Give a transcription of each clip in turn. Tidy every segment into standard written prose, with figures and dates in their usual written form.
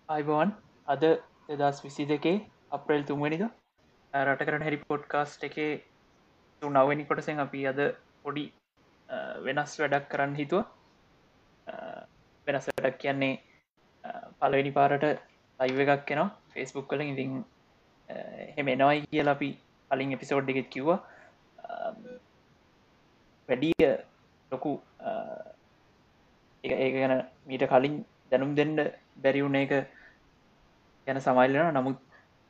අයිබෝන් අද 2022 අප්‍රේල් 3 රට කරන හැරි පොඩ්කාස්ට් එකේ 9 කොටසෙන් අපි අද පොඩි වෙනස් වැඩක් කරන්න හිතුව වෙනස් වැඩක් කියන්නේ පලවෙනි පාරට අයිව එකක් කෙනවා ෆෙස්බුක් කලින් ඉතින් එහෙම එනවයි කියල අපි අලින් එපිසෝඩ් එකෙත් කිව්වා වැඩිය ලොකු ඒ ගැන මීට කලින් දැනුම් දෙන්න බැරිවුණ එක ගැන සමයිල්ලන නමුත්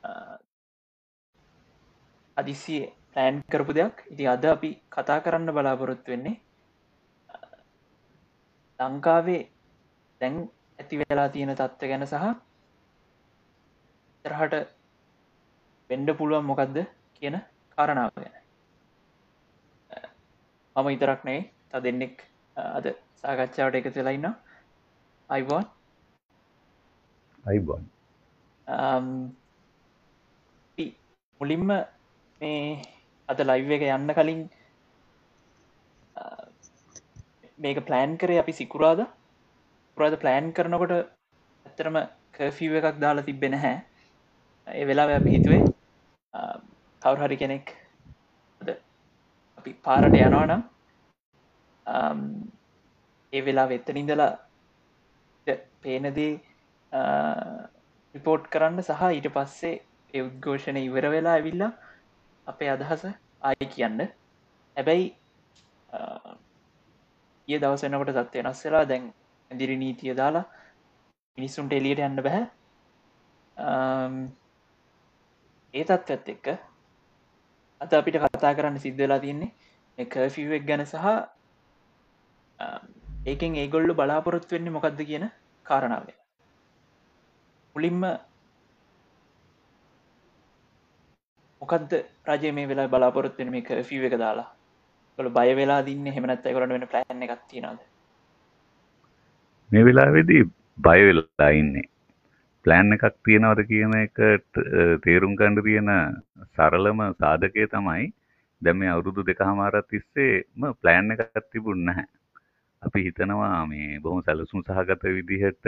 අදිසිය ප්ලෑන් කරපු දෙයක් ඉති අද අපි කතා කරන්න බලාපොරොත්තු වෙන්නේ ලංකාවේ දැන් ඇති වෙලා තියෙන තත්ත්ව ගැන සහ තරහට වෙන්ඩ පුළුවන් මොකක්ද කියන කාරණාව ගැන මම ඉතරක් නේ ත දෙන්නෙක් අද සාකච්ඡාවට එක වෙලාඉන්න අයිබෝන් අයිබෝන් මුලින්ම මේ අද ලයිව් එක යන්න කලින් මේක ප්ලෑන් කරේ අපි සිකුරාද පුරාද ප්ලෑන් කරනකොට ඇත්තරම කෆීව එකක් දාලා තිබෙන හැ ඒ වෙලා අපි හිතුවේ කවුර හරි කෙනෙක් අපි පාරට යනවානම් ඒ වෙලා වෙත්තනින්දලා පේනදී රිපෝට් කරන්න සහ ඊට පස්සේ ඒ උද්ඝෝෂණය ඉවර වෙලා ඇවිල්ලා අපේ අදහස ආය කියන්න හැබැයි ඒ දවසනකොට තත්ව වෙනස් වෙලා දැන් ඇදිරි නීතිය දාලා මිනිස්සුන්ට එලියට යන්න බැහැ ඒ තත්ත්වත් එක්ක අත අපිට කතා කරන්න සිද්ධලා තියන්නේ එක ෆිවක් ගැන සහ ඒකෙන් ඒගොල්ලු බලාපොරොත්තු වෙන්නේ මොකක්ද කියන කාරණාව මුලින්ම මොකක්ද රජය මේ වෙලා බලාපොරොත්වෙන මේ ෆිව එක දාලා ොල බය වෙලා දින්න හෙමනත් ඇකරට වෙන ප්ලෑන් එකක් තියෙනද මේ වෙලාවෙදී බය වෙලා ඉන්නේ ප්ලෑන් එකක් තියෙනවද කියන එකට තේරුම් ගන්න තියෙන සරලම සාධකය තමයි දැන් මේ අවුරුදු 2කමාරක් තිස්සේම ප්ලෑන් එකක් තිබුණ නැහැ. අපි හිතනවා මේ බොහොම සැලසුම් සහගත විදිහට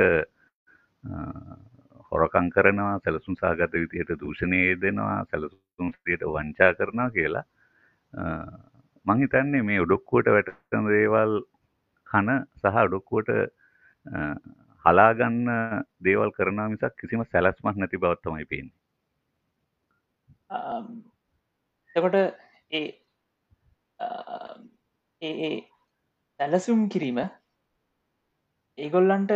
හොරකම් කරනවා, සැලසුම් සහගත විදිහට දූෂණය දෙනවා, සැලසුම් විදිහට වංචා කරනවා කියලා. මං හිතන්නේ මේ ඔඩොක්කුවට වැටෙන දේවල් කන සහ ඔඩොක්කුවට හලාගන්න දේවල් කරනවා මිසක් කිසිම සැලැස්මක් නැති බවක් තමයි පේන්නේ. එතකොට ඒ සැලසුම් කිරීම ඒගොල්ලන්ට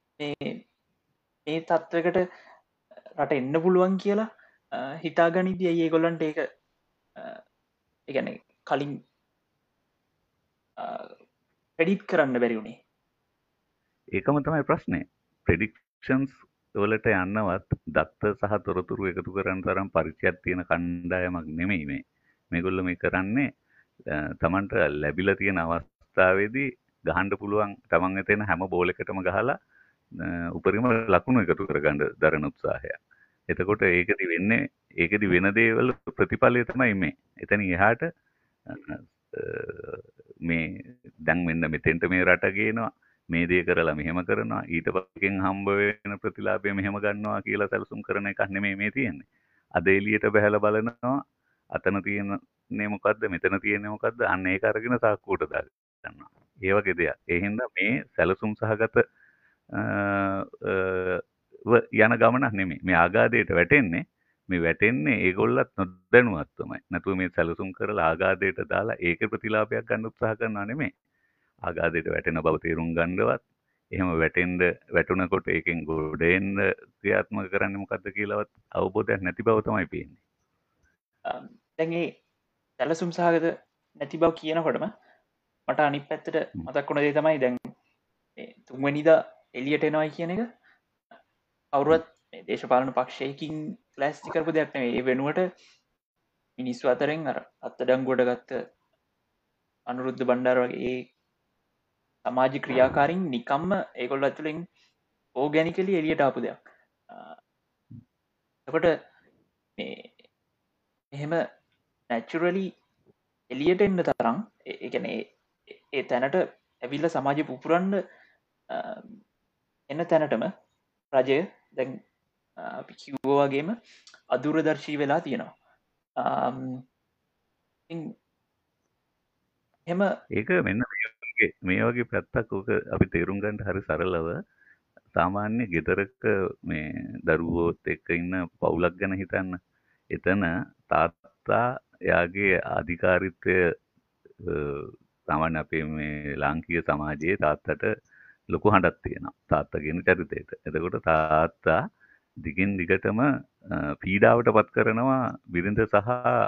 මේ තත්ත්වකට රට එන්න පුළුවන් කියලා හිතාගනිදී ඇයි ඒගොල්ලන්ට ඒක එකන කලින් පෙඩිට් කරන්න බැරි වුණේ ඒකම තමයි ප්‍රශ්නය. ප්‍රෙඩික්ෂන්ස් වලට යන්නවත් දත්ත සහ තොරතුරු එකතු කරන්න තරම් පරිචයක් තියෙන කණ්ඩායමක් නෙමෙයි මේ. මේගොල්ලෝ මේ කරන්නේ තමන්ට ලැබිලා තියෙන අවස්ථාවේදී ගහන්න පුළුවන් තමන් එතන හැම බෝල් එකටම ගහලා උපරිම ලකුණු එකතු කරගන්න දරන උත්සාහය. එතකොට ඒකෙදි වෙන දේවල් ප්‍රතිඵලය තමයි මේ. එතන එහාට මේ දැන් මෙන්න මෙතෙන්ට මේ රට ගේනවා මේ දේ කරලා මෙහෙම කරනවා ඊට පස්සෙන් හම්බ වෙන ප්‍රතිලාභය මෙහෙම ගන්නවා කියලා සැලසුම් කරන එකක් නෙමෙයි මේ තියෙන්නේ. අද එළියට බහැලා බලනවා අතන තියෙන්නේ මොකද්ද මෙතන තියෙන්නේ මොකද්ද අන්න ඒක අරගෙන සාක්කුවට දාගන්නවා. ඒ වගේ දෙයක්. ඒ හින්දා මේ සැලසුම් සහගත යන ගමනක් නෙමෙයි. මේ ආගාදයට වැටෙන්නේ ඒගොල්ලත් නොදැනුවත්වමයි. නැතුව මේ සැලසුම් කරලා ආගාදයට දාලා ඒකේ ප්‍රතිලාභයක් ගන්න උත්සාහ කරනවා නෙමෙයි. ආගාදයට වැටෙන බව තේරුම් ගන්නවත් එහෙම වැටුණකොට ඒකෙන් ගොඩ එන්න ක්‍රියාත්මක කරන්නේ මොකද්ද කියලාවත් අවබෝධයක් නැති බව තමයි පේන්නේ. දැන් ඒ සැලසුම් සහගත නැති බව කියනකොටම මට අනිත් පැත්තට මතක් වුණ දේ තමයි දැන් තුන්වෙනිදා එළියට එනවා කියන එක කවුරුවත් දේශපාලන පක්ෂයකින් ප්ලෑස්ටි කරපු දෙයක් නෙවෙයි. ඒ වෙනුවට මිනිස්සු අතරින් අර අත්අඩංගුවට ගත්ත අනුරුද්ධ බණ්ඩාර වගේ ඒ සමාජ ක්‍රියාකාරින් නිකම්ම ඒගොල්ලෝ ඇතුලෙන් ඕගැනිකලි එළියට ආපු දෙයක්. එතකොට මේ එහෙම නැචුරලි එළියට එන්න තරම් ඒ කියන්නේ ඒ තැනට ඇවිල්ලා සමාජය පුපුරන්න එන තැනටම රජය දැන් අපි කිව්ව වගේම අදුරදර්ශී වෙලා තියෙනවා. එම ඒක මෙන්න මේ වගේ පැත්තක් ඕක අපි තේරුම් ගන්න හරි සරලව සාමාන්‍ය ගෙදරක මේ දරුවෝත් එක්ක ඉන්න පවුලක් ගැන හිතන්න. එතන තාත්තා එයාගේ අධිකාරිත්වය සාමාන්‍ය අපේ මේ ලාංකීය සමාජයේ තාත්තට ලොකු හඬක් තියෙනවා. තාත්තා කියන චරිතයට. එතකොට තාත්තා දිගින් දිගටම පීඩාවට පත් කරනවා බිරිඳ සහ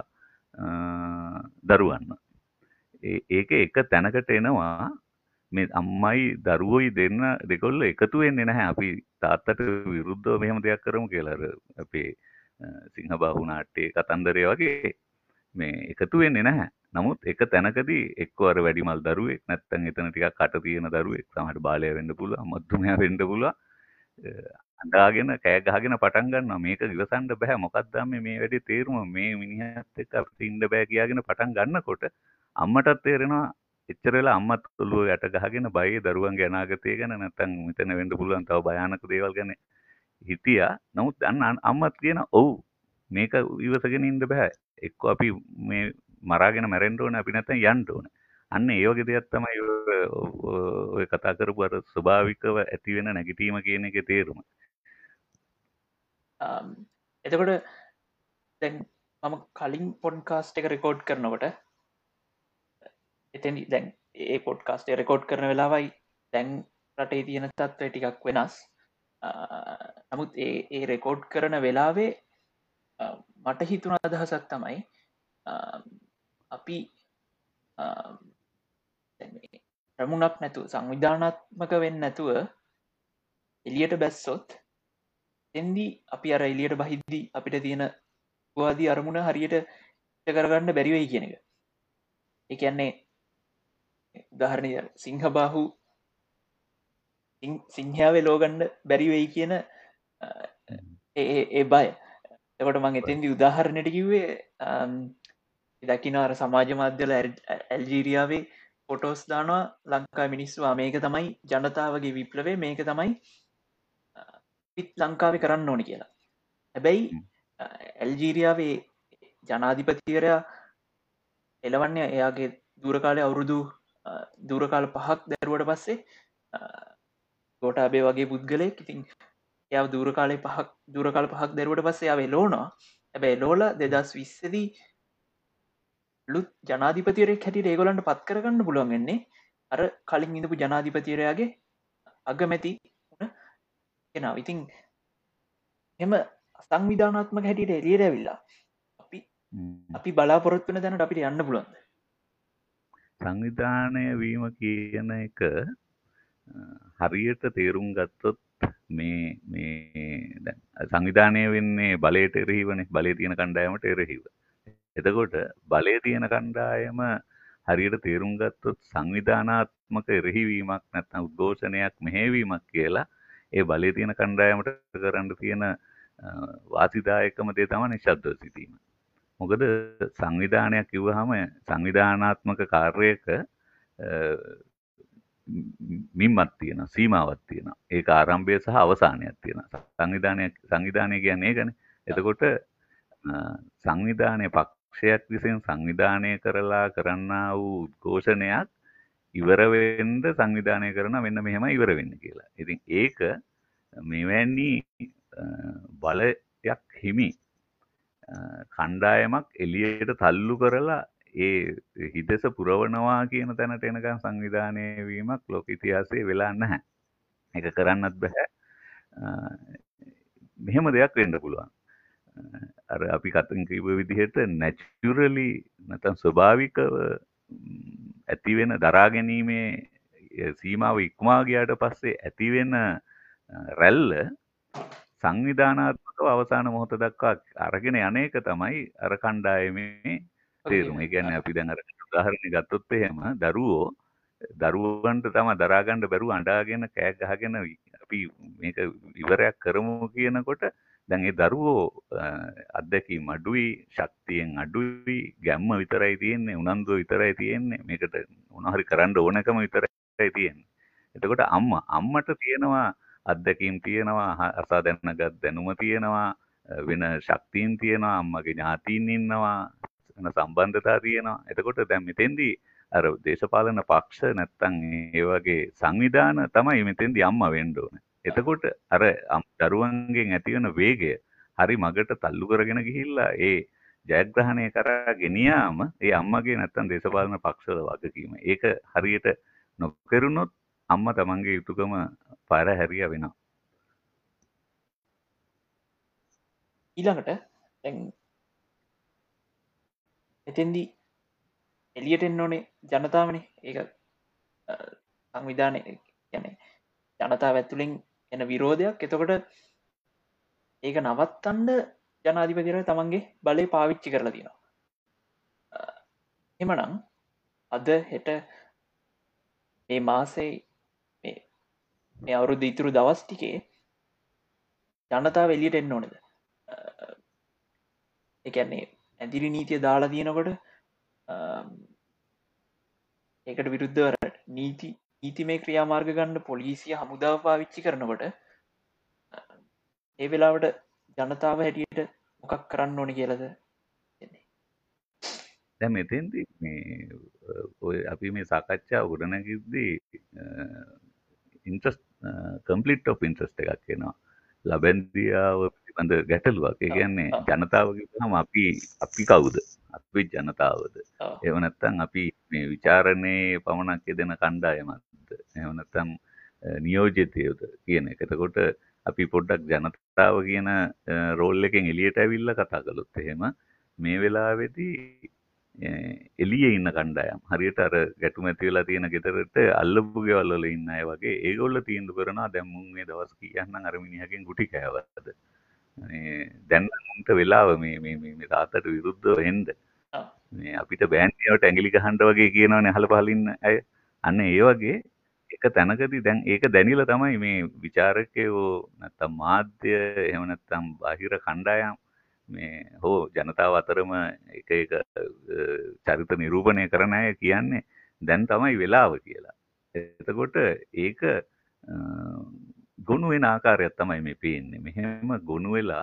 දරුවන්ව. ඒක එක තැනකට එනවා මේ අම්මයි දරුවෝයි දෙන්න දෙකොල්ල එකතු වෙන්නේ නැහැ. අපි තාත්තට විරුද්ධව මෙහෙම දෙයක් කරමු කියලා අර අපේ සිංහබාහු නාට්‍යයේ කතන්දරය වගේ මේ එකතු වෙන්නේ නැහැ. නමුත් එක තැනකදී එක්ක අර වැඩිමල් දරුවෙක් නැත්නම් එතන ටිකක් කට තියෙන දරුවෙක් සමහරට බාලයා වෙන්න පුළුවන්, මධ්‍යමයා වෙන්න පුළුවන්. අඬාගෙන කෑ ගහගෙන පටන් ගන්නවා මේක ඉවසන්න බෑ මොකක්ද මේ වැඩේ තේරුම මේ මිනිහත් එක්ක අපිට ඉන්න බෑ කියාගෙන පටන් ගන්නකොට අම්මටත් තේරෙනවා එච්චර වෙලා අම්මත් ඔළුව යට ගහගෙන බයේ දරුවන්ගේ අනාගතය ගැන නැත්නම් මෙතන වෙන්න පුළුවන් තව භයානක දේවල් ගැන හිතියා. නමුත් අම්මත් කියන ඔව් මේක ඉවසගෙන ඉන්න බෑ. එක්ක අපි මේ මරාගෙන මැරෙන්න ඕනේ අපි නැත්නම් යන්න ඕනේ. අන්න ඒ වගේ දෙයක් තමයි ඔය කතා කරපු අර ස්වභාවිකව ඇති වෙන නැගිටීම කියන එකේ තේරුම. එතකොට දැන් මම කලින් පොඩ්කාස්ට් එක රෙකෝඩ් කරනකොට එතැනි දැන් ඒ පොඩ්කාස්ටේ රෙකෝඩ් කරන වෙලාවයි දැන් රටේ තියෙන තත්ත්වය ටිකක් වෙනස්. නමුත් ඒ රෙකෝඩ් කරන වෙලාවේ මට හිතුන අදහසක් තමයි අපි ප්‍රමුණක් නැතුව සංවිධානාත්මක වෙන්න නැතුව එලියට බැස්සොත් එන්දී අපි අර එලියට බහිද්දී අපිට තියෙන වාදී අරමුණ හරියට කරගන්න බැරිවෙයි කියන එක. ඒ කියන්නේ උදාහරණය සිංහබාහු සිංහයාවේ ලෝගන්න බැරිවෙයි කියන ඒ බය. එකොට මං එතෙන්දි උදාහරණයට කිව්වේ දකිනාර සමාජ මාධ්‍යල ඇල්ජීරියාවේ පොටෝස් දානවා ලංකා මිනිස්වා මේක තමයි ජනතාවගේ විප්ලවේ මේක තමයි පිත් ලංකාවේ කරන්න ඕනි කියලා. හැබැයි ඇල්ජීරියාවේ ජනාධිපතිවරයා එලවන්නේ එයාගේ දුරකාලය අවුරුදු දුරකාල 5ක් දැරුවට පස්සේ ගෝඨාභය වගේ පුද්ගලයෙක් ඉතින් එයා දුරකාල 5ක් දැරුවට පස්සේ එයා එලෝනවා. හැබැයි එලෝලා 2020 දී ලුත් ජනාධිපතිවරයෙක් හැටියට ඒගොල්ලන්ට පත් කරගන්න පුළුවන් වෙන්නේ අර කලින් ඉඳපු ජනාධිපතිවරයාගේ අගමැති වුණ කෙනා. ඉතින් එහෙම සංවිධානාත්මක හැටියට එළියට ඇවිල්ලා අපි බලාපොරොත්තු වෙන තැනට අපිට යන්න පුළුවන්ද? සංවිධානය වීම කියන එක හරියට තේරුම් ගත්තොත් මේ දැන් සංවිධානය වෙන්නේ බලයට එරෙහිවනේ. බලය තියෙන කණ්ඩායමට එරෙහිව. එතකොට බලය තියෙන කණ්ඩායම හරියට තේරුම් ගත්තොත් සංවිධානාත්මක එරෙහිවීමක් නැත්නම් උද්ඝෝෂණයක් මෙහෙයවීමක් කියලා ඒ බලය තියෙන කණ්ඩායමට කරන්න තියෙන වාසිදායකම දේ තමයි නිශ්ශබ්දව සිටීම. මොකද සංවිධානයක් කිව්වහම සංවිධානාත්මක කාර්යයක මිම්මක් තියෙනවා, සීමාවක් තියෙනවා. ඒක ආරම්භය සහ අවසානයක් තියෙනවා. සංවිධානය කියන්නේ ඒකනේ. එතකොට සංවිධානයේ පක්ෂයක් විසින් සංවිධානය කරලා කරන්නා වූ උද්ඝෝෂණයක් ඉවර වෙන්න සංවිධානය කරන මෙන්න මෙහෙම ඉවර වෙන්න කියලා. ඉතින් ඒක මෙවැනි බලයක් හිමි කණ්ඩායමක් එළියට තල්ලු කරලා ඒ හිදෙස පුරවනවා කියන තැනට එනකන් සංවිධානය වීමක් ලෝක ඉතිහාසයේ වෙලා නැහැ. ඒක කරන්නත් බෑ. මෙහෙම දෙයක් වෙන්න පුළුවන්. අර අපි කතින් කිව්ව විදිහට නැචරලි නැත්නම් ස්වභාවිකව ඇති වෙන දරා ගැනීමේ සීමාව ඉක්මවා ගියාට පස්සේ ඇති වෙන රැල්ල සංවිධානාත්මකව අවසාන මොහොත දක්වා අරගෙන යන්නේක තමයි අර කණ්ඩායමේ තේරුම. ඒ කියන්නේ අපි දැන් අර උදාහරණයක් ගත්තොත් එහෙම දරුවන්ට තමයි දරා ගන්න බැරුව අඬාගෙන කෑ ගහගෙන අපි මේක ඉවරයක් කරමු කියනකොට දැන් ඒ දරුවෝ අත්දැකීම් අඩුයි, ශක්තියෙන් අඩුයි, ගැම්ම විතරයි තියෙන්නේ, උනන්දුව විතරයි තියෙන්නේ, මේකට මොනවා හරි කරන්න ඕනකම විතරයි තියෙන්නේ. එතකොට අම්මට තියෙනවා අත්දැකීම් තියෙනවා, අසා දැනගත් දැනුම තියෙනවා, වෙන ශක්තියින් තියෙනවා, අම්මගේ ඥාතීන් ඉන්නවා, වෙන සම්බන්ධතා තියෙනවා. එතකොට දැන් මෙතෙන්දී අර දේශපාලන පක්ෂ නැත්තම් ඒ වගේ සංවිධාන තමයි මෙතෙන්දී අම්මා වෙන්න ඕනේ. එතකොට අර දරුවන්ගෙන් ඇති වෙන වේගය හරි මගට තල්ලු කරගෙන ගිහිල්ලා ඒ ජයග්‍රහණය කරා ගෙනියාම ඒ අම්මගේ නැත්තම් දේශපාලන පක්ෂවල වගකීම. ඒක හරියට නොකරුණොත් අම්මා තමන්ගේ යුතුයකම පාර හැරියා වෙනවා. ඊළඟට දැන් එතෙන්දී එළියට එන්න ඕනේ ජනතාවනේ. ඒක සංවිධානය කියන්නේ ජනතාව ඇතුළෙන් එන විරෝධයක්. එතකොට ඒක නවත්තන්න ජනාධිපතිවරයා තමන්ගේ බලය පාවිච්චි කරලා තියෙනවා. එහෙමනම් අද හෙට මේ මාසේ මේ අවුරුදු ඉතුරු දවස් ටිකේ ජනතාව එළියට එන්න ඕනේද? ඒ කියන්නේ ඇදිරි නීතිය දාලා තියෙනකොට ඒකට විරුද්ධව නීතිමය ක්‍රියාමාර්ග ගන්න පොලිසිය හමුදාව පාවිච්චි කරනකොට ඒ වෙලාවට ජනතාව හැටියට මොකක් කරන්න ඕනි කියලාද කියන්නේ? දැන් මෙතෙන්දී ඔය අපි මේ සාකච්ඡාව ගොඩනගද්දී ඉන්ට්‍රස්ට් කම්ප්ලිට් ඔෆ් ඉන්ට්‍රස්ට් එකක් එනවා. ලබැන්දියාව පිළිබඳ ගැටලුවක්. ඒ කියන්නේ ජනතාව කිව්වම අපි කවුද? අපි ජනතාවද? එහෙම නැත්නම් අපි මේ ਵਿਚාරණේ පමණක් යෙදෙන කණ්ඩායමක්ද? එහෙම නැත්නම් නියෝජිතයෝද කියන එක. එතකොට අපි පොඩ්ඩක් ජනතාව කියන රෝල් එකෙන් එළියට ඇවිල්ලා කතා කළොත් එහෙම මේ වෙලාවේදී එළියේ ඉන්න කණ්ඩායම් හරියට අර ගැටුම ඇති වෙලා තියෙන ගෙදරට අල්ලපු ගෙවල් වල ඉන්න අය වගේ ඒගොල්ලෝ තීන්දුව කරනවා දැන් මුන් මේ දවස් කීයක්නම් අර මිනිහගෙන් ගුටි කෑවද මේ දැන් මුන්ට වෙලාව මේ තාත්තට විරුද්ධව එන්න මේ අපිට බෑන්ඩියට ඇඟිලි ගහන්න වගේ කියනවනේ අහල පහල ඉන්න අය අන්න ඒ වගේ එක තැනකදී දැන් ඒක දැනিলা තමයි මේ ਵਿਚාරකයෝ නැත්තම් මාධ්‍ය එහෙම නැත්තම් බාහිර කණ්ඩායම් මේ හෝ ජනතාව අතරම එක චරිත නිරූපණය කරන අය කියන්නේ දැන් තමයි වෙලාව කියලා. එතකොට ඒක ගොනු වෙන ආකාරයක් තමයි මේ පේන්නේ. මෙහෙම ගොනු වෙලා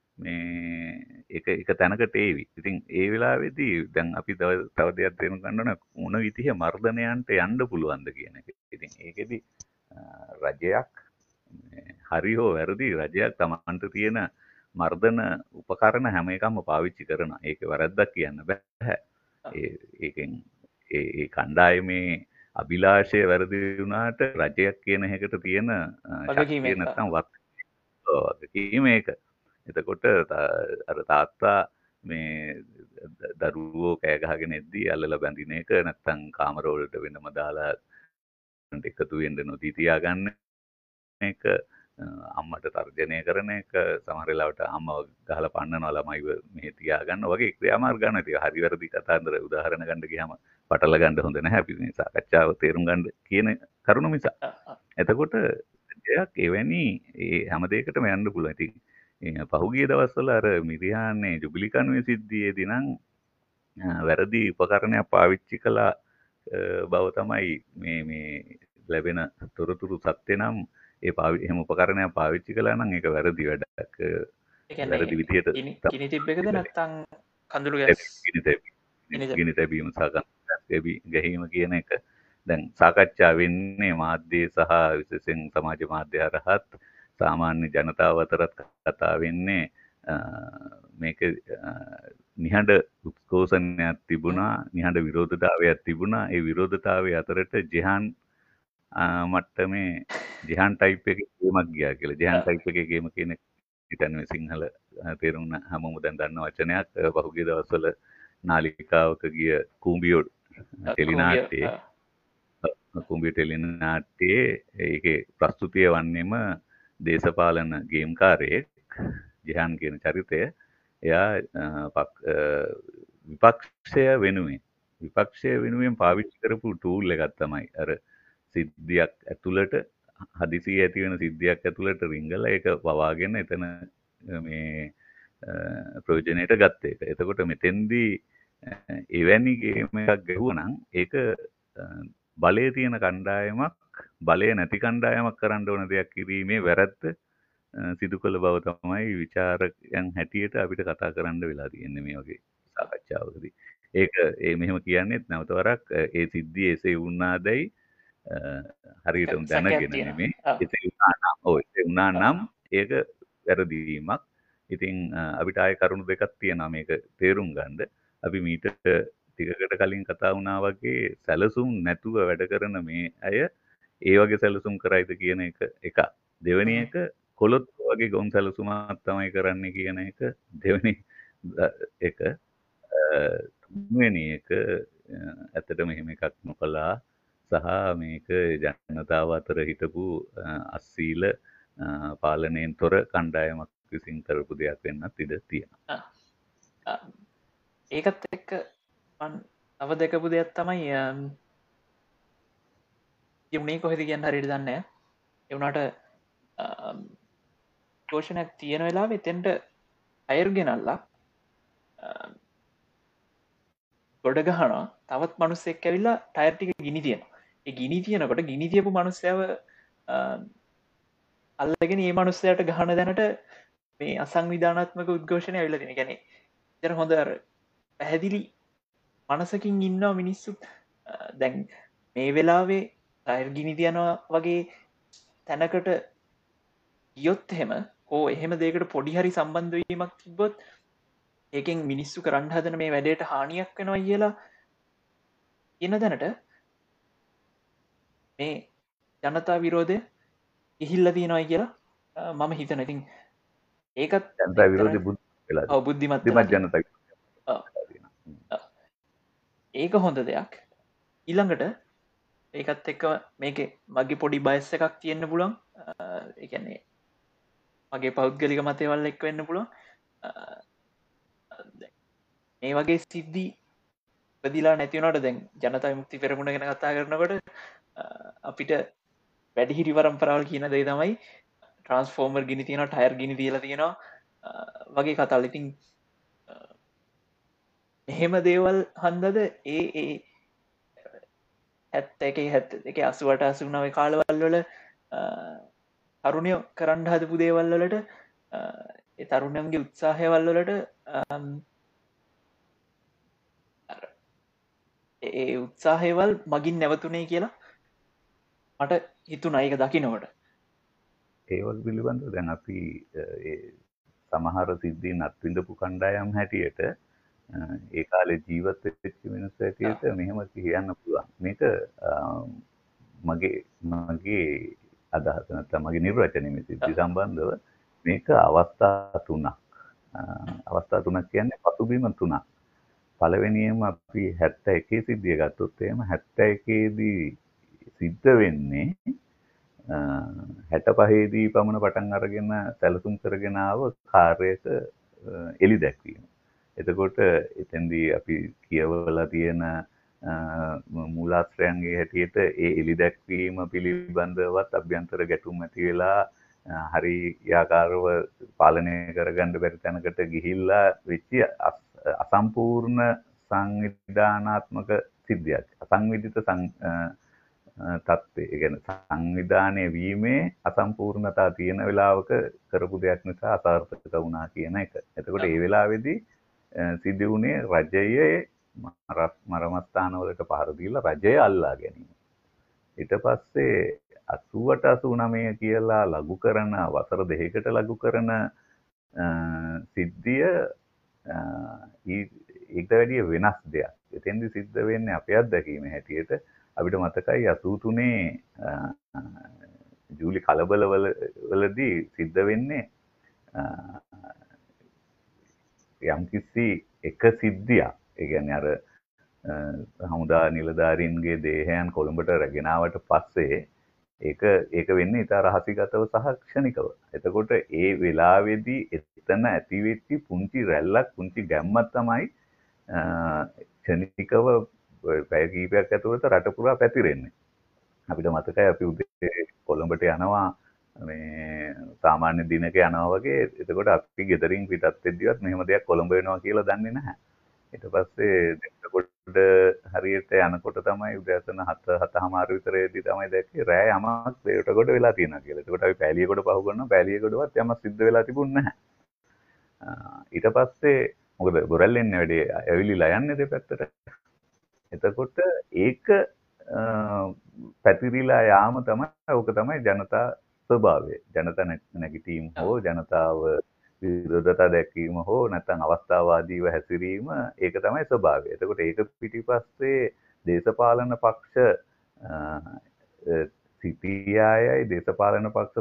මේ එක තැනකට ඒවි. ඉතින් ඒ වෙලාවේදී දැන් අපි තව දෙයක් තේරුම් ගන්න ඕන මොන විදිහේ මර්ධනයන්ට යන්න පුළුවන්ද කියන එක. ඉතින් ඒකෙදි රජයක් හරි හෝ වැරදි රජයක් තමන්ට තියෙන මර්ධන උපකරණ හැම එකක්ම පාවිච්චි කරනවා. ඒක වැරද්දක් කියන්න බෑ. ඒකෙන් ඒ කණ්ඩායමේ අභිලාෂය වැරදි වුණාට රජයක් කියන එකට තියෙන ශක්තිය නැත්නම් වගකීම ඒක. එතකොට අර තාත්තා මේ දරුවෝ කෑ ගහගෙන එද්දී අල්ලලා බැඳින එක නැත්නම් කාමර වලට වෙනම දාලා එකතු වෙන්න නොදී තියාගන්න එක අම්මට තර්ජනය කරන එක සමහර වෙලාවට අම්මව ගහලා පන්නනවා ළමයිව මෙහෙ තියාගන්න වගේ ක්‍රියාමාර්ග ගන්න. ඒක හරි වැරදි කතාන්දර උදාහරණ ගන්න ගියාම පටල ගන්න හොඳ නැහැ. අපි මේ සාකච්ඡාව තේරුම් ගන්න කියන කරුණ මිස. එතකොට දෙයක් එවැනි ඒ හැම දෙයකටම යන්න පුළුවන්. ඉතින් පහුගිය දවස්වල අර මිරිහාන්නේ ජුබිලි කණුවේ සිද්ධියේදී නම් වැරදි උපකරණයක් පාවිච්චි කළා බව තමයි මේ ලැබෙන තොරතුරු සත්‍ය නම් එහෙම උපකරණයක් පාවිච්චි කළා නම් ඒක වැරදි වැඩක්. වැරදි විදියට කිනි තිබ්බේකද නැත්නම් කඳුළු ගෑස් ගිනි තැබීම සහ කඳුළු ගැහිම කියන එක දැන් සාකච්ඡා වෙන්නේ මාධ්‍ය සහ විශේෂයෙන් සමාජ මාධ්‍ය හරහත් සාමාන්‍ය ජනතාව අතරත් කතා වෙන්නේ මේක නිහඬ උත්කෝෂණයක් තිබුණා, නිහඬ විරෝධතාවයක් තිබුණා. ඒ විරෝධතාවය අතරට ජෙහාන් මට්ටමේ ජෙහාන් ටයිප් එකේ ගේමක් ගියා කියලා. ජෙහාන් ටයිප් එකේ ගේම කියන එක හිතන්නේ සිංහල තේරුම් හැමෝම දැන් දන්න වචනයක්. පහුගිය දවස්වල නාලිකාවක ගිය කුඹියෝ ටෙලිනාට්‍යයේ ඒකේ ප්‍රස්තුතිය වන්නේම දේශපාලන ගේම්කාරයෙක් ජෙහාන් කියන චරිතය. එයා විපක්ෂය වෙනුවෙන් පාවිච්චි කරපු ටූල් එකක් තමයි අර සිද්ධියක් ඇතුළට හදිසියේ ඇති වෙන සිද්ධියක් ඇතුළට රිංගලා ඒක වවාගෙන එතන මේ ප්‍රයෝජනයට ගත්ත එක. එතකොට මෙතෙන්දී එවැනි ගේම් එකක් ගැහුවනම් ඒක බලයේ තියෙන කණ්ඩායමක් බලය නැති කණ්ඩායමක් කරන්න ඕන දෙයක් කිරීමේ වැරැත්ත සිදු කළ බව තමයි විචාරකයන් හැටියට අපිට කතා කරන්න වෙලා තියෙන්නේ මේ වගේ සාකච්ඡාවකදී. ඒක මෙහෙම කියන්නෙත් නැවත වරක් ඒ සිද්ධිය එසේ වුණාදැයි හරියටම සැකයක් දැනගෙන නෙමෙයි. තියෙනවා. එසේ වුණා නම් එසේ වුණා නම් ඒක වැරදීමක්. ඉතින් අපිට ආයේ කරුණු දෙකක් තියෙනවා මේක තේරුම් ගන්න. අපි මීට ටිකකට කලින් කතා වුණා වගේ සැලසුම් නැතුව වැඩ කරන මේ අය ඒ වගේ සැලසුම් කරයිද කියන එක එකක්. දෙවෙනි එක කොළොත් වගේ ගොන් සැලසුමක් තමයි කරන්නේ කියන එක දෙවෙනි එක. තුන්වෙනි එක ඇත්තටම එහෙම එකක් නොකළා සහ මේක ජනතාව අතර හිටපු අස්සීල පාලනයෙන් තොර කණ්ඩායමක් විසින් කරපු දෙයක් වෙන්නත් ඉඩ තියෙනවා. ඒකත් එක්ක මන් තව දැකපු දෙයක් තමයි යුනේ කොහෙද කියන්න හරියට දන්නේ. එවුණට ഘോഷණයක් තියෙන වෙලාවෙ එතෙන්ට අයර් ගෙනල්ලා ගොඩ ගහනවා. තවත් මිනිස්සෙක් ඇවිල්ලා ටයර් ටික ගිනි තියනවා. ඒ ගිනි තියනකොට ගිනි තියපු මිනිස්සයව අල්ලගෙන මේ මිනිස්සයාට ගහන දැනට මේ අසංවිධානාත්මක උද්ඝෝෂණය ඇවිල්ලා තියෙන. කියන්නේ ඉතින් හොඳ අර පැහැදිලි මනසකින් ඉන්නවා මිනිස්සුත්. දැන් මේ වෙලාවේ ටයර් ගිනි තියනවා වගේ තැනකට ගියොත් එහෙම එහෙම දෙයකට පොඩි හරි සම්බන්ධ වීමක් තිබ්බොත් ඒකෙන් මිනිස්සු කරන්න හදන මේ වැඩේට හානියක් වෙනවා කියලා කියන දැනට මේ ජනතා විරෝධය ගිහිල්ලා තියෙනවා කියලා මම හිතනවා. ඉතින් ඒකත් ජනතා විරෝධී බුද්ධිමත් ජනතා ඒක හොඳ දෙයක්. ඊළඟට ඒකත් එක්ක මේක මගේ පොඩි බයස් එකක් තියෙන්න පුළුවන්. ඒ කියන්නේ මගේ පෞද්ගලික මතයවල් එක්ක වෙන්න පුළුවන්. මේ වගේ සිද්ධි පදිලා නැතිවනට දැන් ජනතා මුක්ති පෙරමුණ ගැන කතා කරනකොට අපිට වැඩිහිරි පරම්පරාවල් කියන දේ තමයි ට්‍රන්ස්ෆෝර්මර් ගිනි තියෙන ටයර් ගිනි තියලා තියෙනවා වගේ කතාල්. ඉතින් එහෙම දේවල් හන්දද ඒ 71 80 89 කාලවල් වල තරුණය කරන්න හදපු දේවල් වලට ඒ තරුණයන්ගේ උත්සාහයවල් වලට ඒ උත්සාහයවල් මගින් නැවතුනේ කියලා මට හිතුණා ඒක දකින්නකොට. ඒවල් පිළිබඳව දැන් අපි සමහර සිද්ධීන් අත්විඳපු කණ්ඩායම් හැටියට ඒ කාලේ ජීවත් වෙච්ච මිනිස්සු හැටියට මෙහෙම කියන්න පුළුවන්. මේක මගේ අදහස නැත්නම් මගේ නිර්වචනය මේ සිද්ධි සම්බන්ධව මේක අවස්ථා තුනක්. අවස්ථා තුනක් කියන්නේ පසුබිම තුනක්. පළවෙනියෙන්ම අපි 71 සිද්ධිය ගත්තොත් එහෙම 71 දී සිද්ධ වෙන්නේ 65 දී පමණ පටන් අරගෙන සැලසුම් කරගෙන ආව කාර්යයක එලි දැක්වීම. එතකොට එතෙන්දී අපි කියවලා තියෙන මූලාශ්‍රයන්ගේ හැටියට ඒ එලි දැක්වීම පිළිබඳවත් අභ්‍යන්තර ගැටුම් ඇති වෙලා හරියාකාරව පාලනය කරගන්න බැරි තැනකට ගිහිල්ලා වෙච්ච අසම්පූර්ණ සංවිධානාත්මක සිද්ධියක්. අසංවිධිත තත්ත්වය. ඒ කියන්නේ සංවිධානය වීමේ අසම්පූර්ණතා තියෙන වෙලාවක කරපු දෙයක් නිසා අසාර්ථක වුණා කියන එක. එතකොට ඒ වෙලාවේදී සිද්ධ වුණේ රජයේ මරමස්ථානවලට පහර දීලා රජය අල්ලා ගැනීම. ඊට පස්සේ 88 89 කියලා ලඝු කරන වසර දෙකකට ලඝු කරන සිද්ධිය ඊට වැඩිය වෙනස් දෙයක්. එතෙන්දි සිද්ධ වෙන්නේ අපේ අත්දැකීම හැටියට අපිට මතකයි 83 ජූලි කලබලවලදී සිද්ධ වෙන්නේ යම්කිසි එක සිද්ධියක්. ඒ කියන්නේ අර හමුදා නිලධාරීන්ගේ දේහයන් කොළඹට රැගෙන ආවට පස්සේ ඒක වෙන්නේ ඊට රහසිගතව සහ ක්ෂණිකව. එතකොට ඒ වෙලාවේදී එතන ඇතිවෙච්ච පුංචි රැල්ලක් පුංචි ගැම්මක් තමයි ක්ෂණිකව පැය කිහිපයක් ඇතුළත රට පුරා පැතිරෙන්නේ. අපිට මතකයි අපි උදේ කොළඹට යනවා මේ සාමාන්‍ය දිනක යනවා වගේ. එතකොට අපි ගෙදරින් පිටත් වෙද්දිවත් මෙහෙම දෙයක් කොළඹ වෙනවා කියලා දන්නේ නැහැ. ඊට පස්සේ එතකොට හරියට යනකොට තමයි උදෑසන 7:00 විතරේදී තමයි දැක්කේ රෑ යමක් දෙයට කොට වෙලා තියෙනවා කියලා. ඒකට අපි පෑලියකොට පහු කරනවා පෑලියකොටවත් යමක් සිද්ධ වෙලා තිබුණේ නැහැ. ඊට පස්සේ මොකද ගොරල්ලෙන්නේ වැඩේ ඇවිලිලා යන්නේ දෙපැත්තට. එතකොට ඒක පැතිරිලා යාම තමයි ඕක තමයි ජනතා ස්වභාවය. ජනතා නැගිටීම හෝ ජනතාව විරෝධතා දැක්වීම හෝ නැත්නම් අවස්ථාවාදීව හැසිරීම ඒක තමයි ස්වභාවය. එතකොට ඒක පිටිපස්සේ දේශපාලන පක්ෂ සිටියායයි දේශපාලන පක්ෂ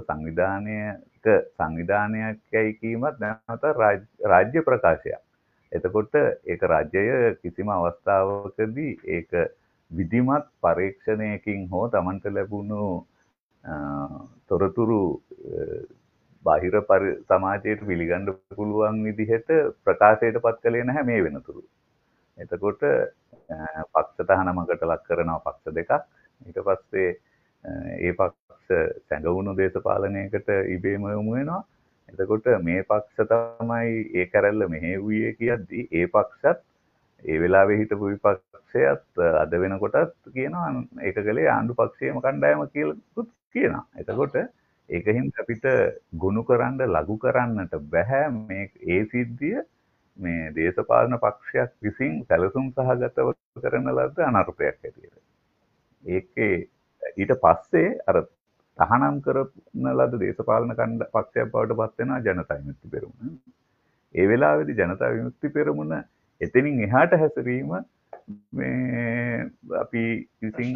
සංවිධානයකයි කීමත් නැවත රාජ්‍ය ප්‍රකාශයක්. එතකොට ඒක රජය කිසිම අවස්ථාවකදී ඒක විධිමත් පරීක්ෂණයකින් හෝ Tamanට ලැබුණු තොරතුරු බාහිර සමාජයට පිළිගන්න පුළුවන් විදිහට ප්‍රකාශයට පත් කළේ නැහැ මේ වෙනතුරු. එතකොට පක්ෂ තහනමකට ලක් කරනවා පක්ෂ දෙකක්. ඊට පස්සේ ඒ පක්ෂ සැඟවුණු දේශපාලනයකට ඉබේම යොමු වෙනවා. එතකොට මේ පක්ෂ තමයි ඒ කැරැල්ල මෙහෙව්වේ කියද්දි ඒ පක්ෂත් ඒ වෙලාවේ හිටපු විපක්ෂයත් අද වෙනකොටත් කියනවා ඒක කලේ ආණ්ඩු පක්ෂයේම කණ්ඩායම කියලාත් කියනවා. එතකොට ඒකින් අපිට ගුණ කරන්න ලඝු කරන්නට බෑ මේ ඒ සිද්ධිය මේ දේශපාලන පක්ෂයක් විසින් සැලසුම් සහගතව කරන ලද අනර්ථයක් ඇටියට. ඒකේ ඊට පස්සේ අර තහනම් කරන ලද දේශපාලන පක්ෂයක් බවට පත් වෙනවා ජනතා විමුක්ති පෙරමුණ. ඒ වෙලාවේදී ජනතා විමුක්ති පෙරමුණ එතනින් එහාට හැසිරීම මේ අපි විසින්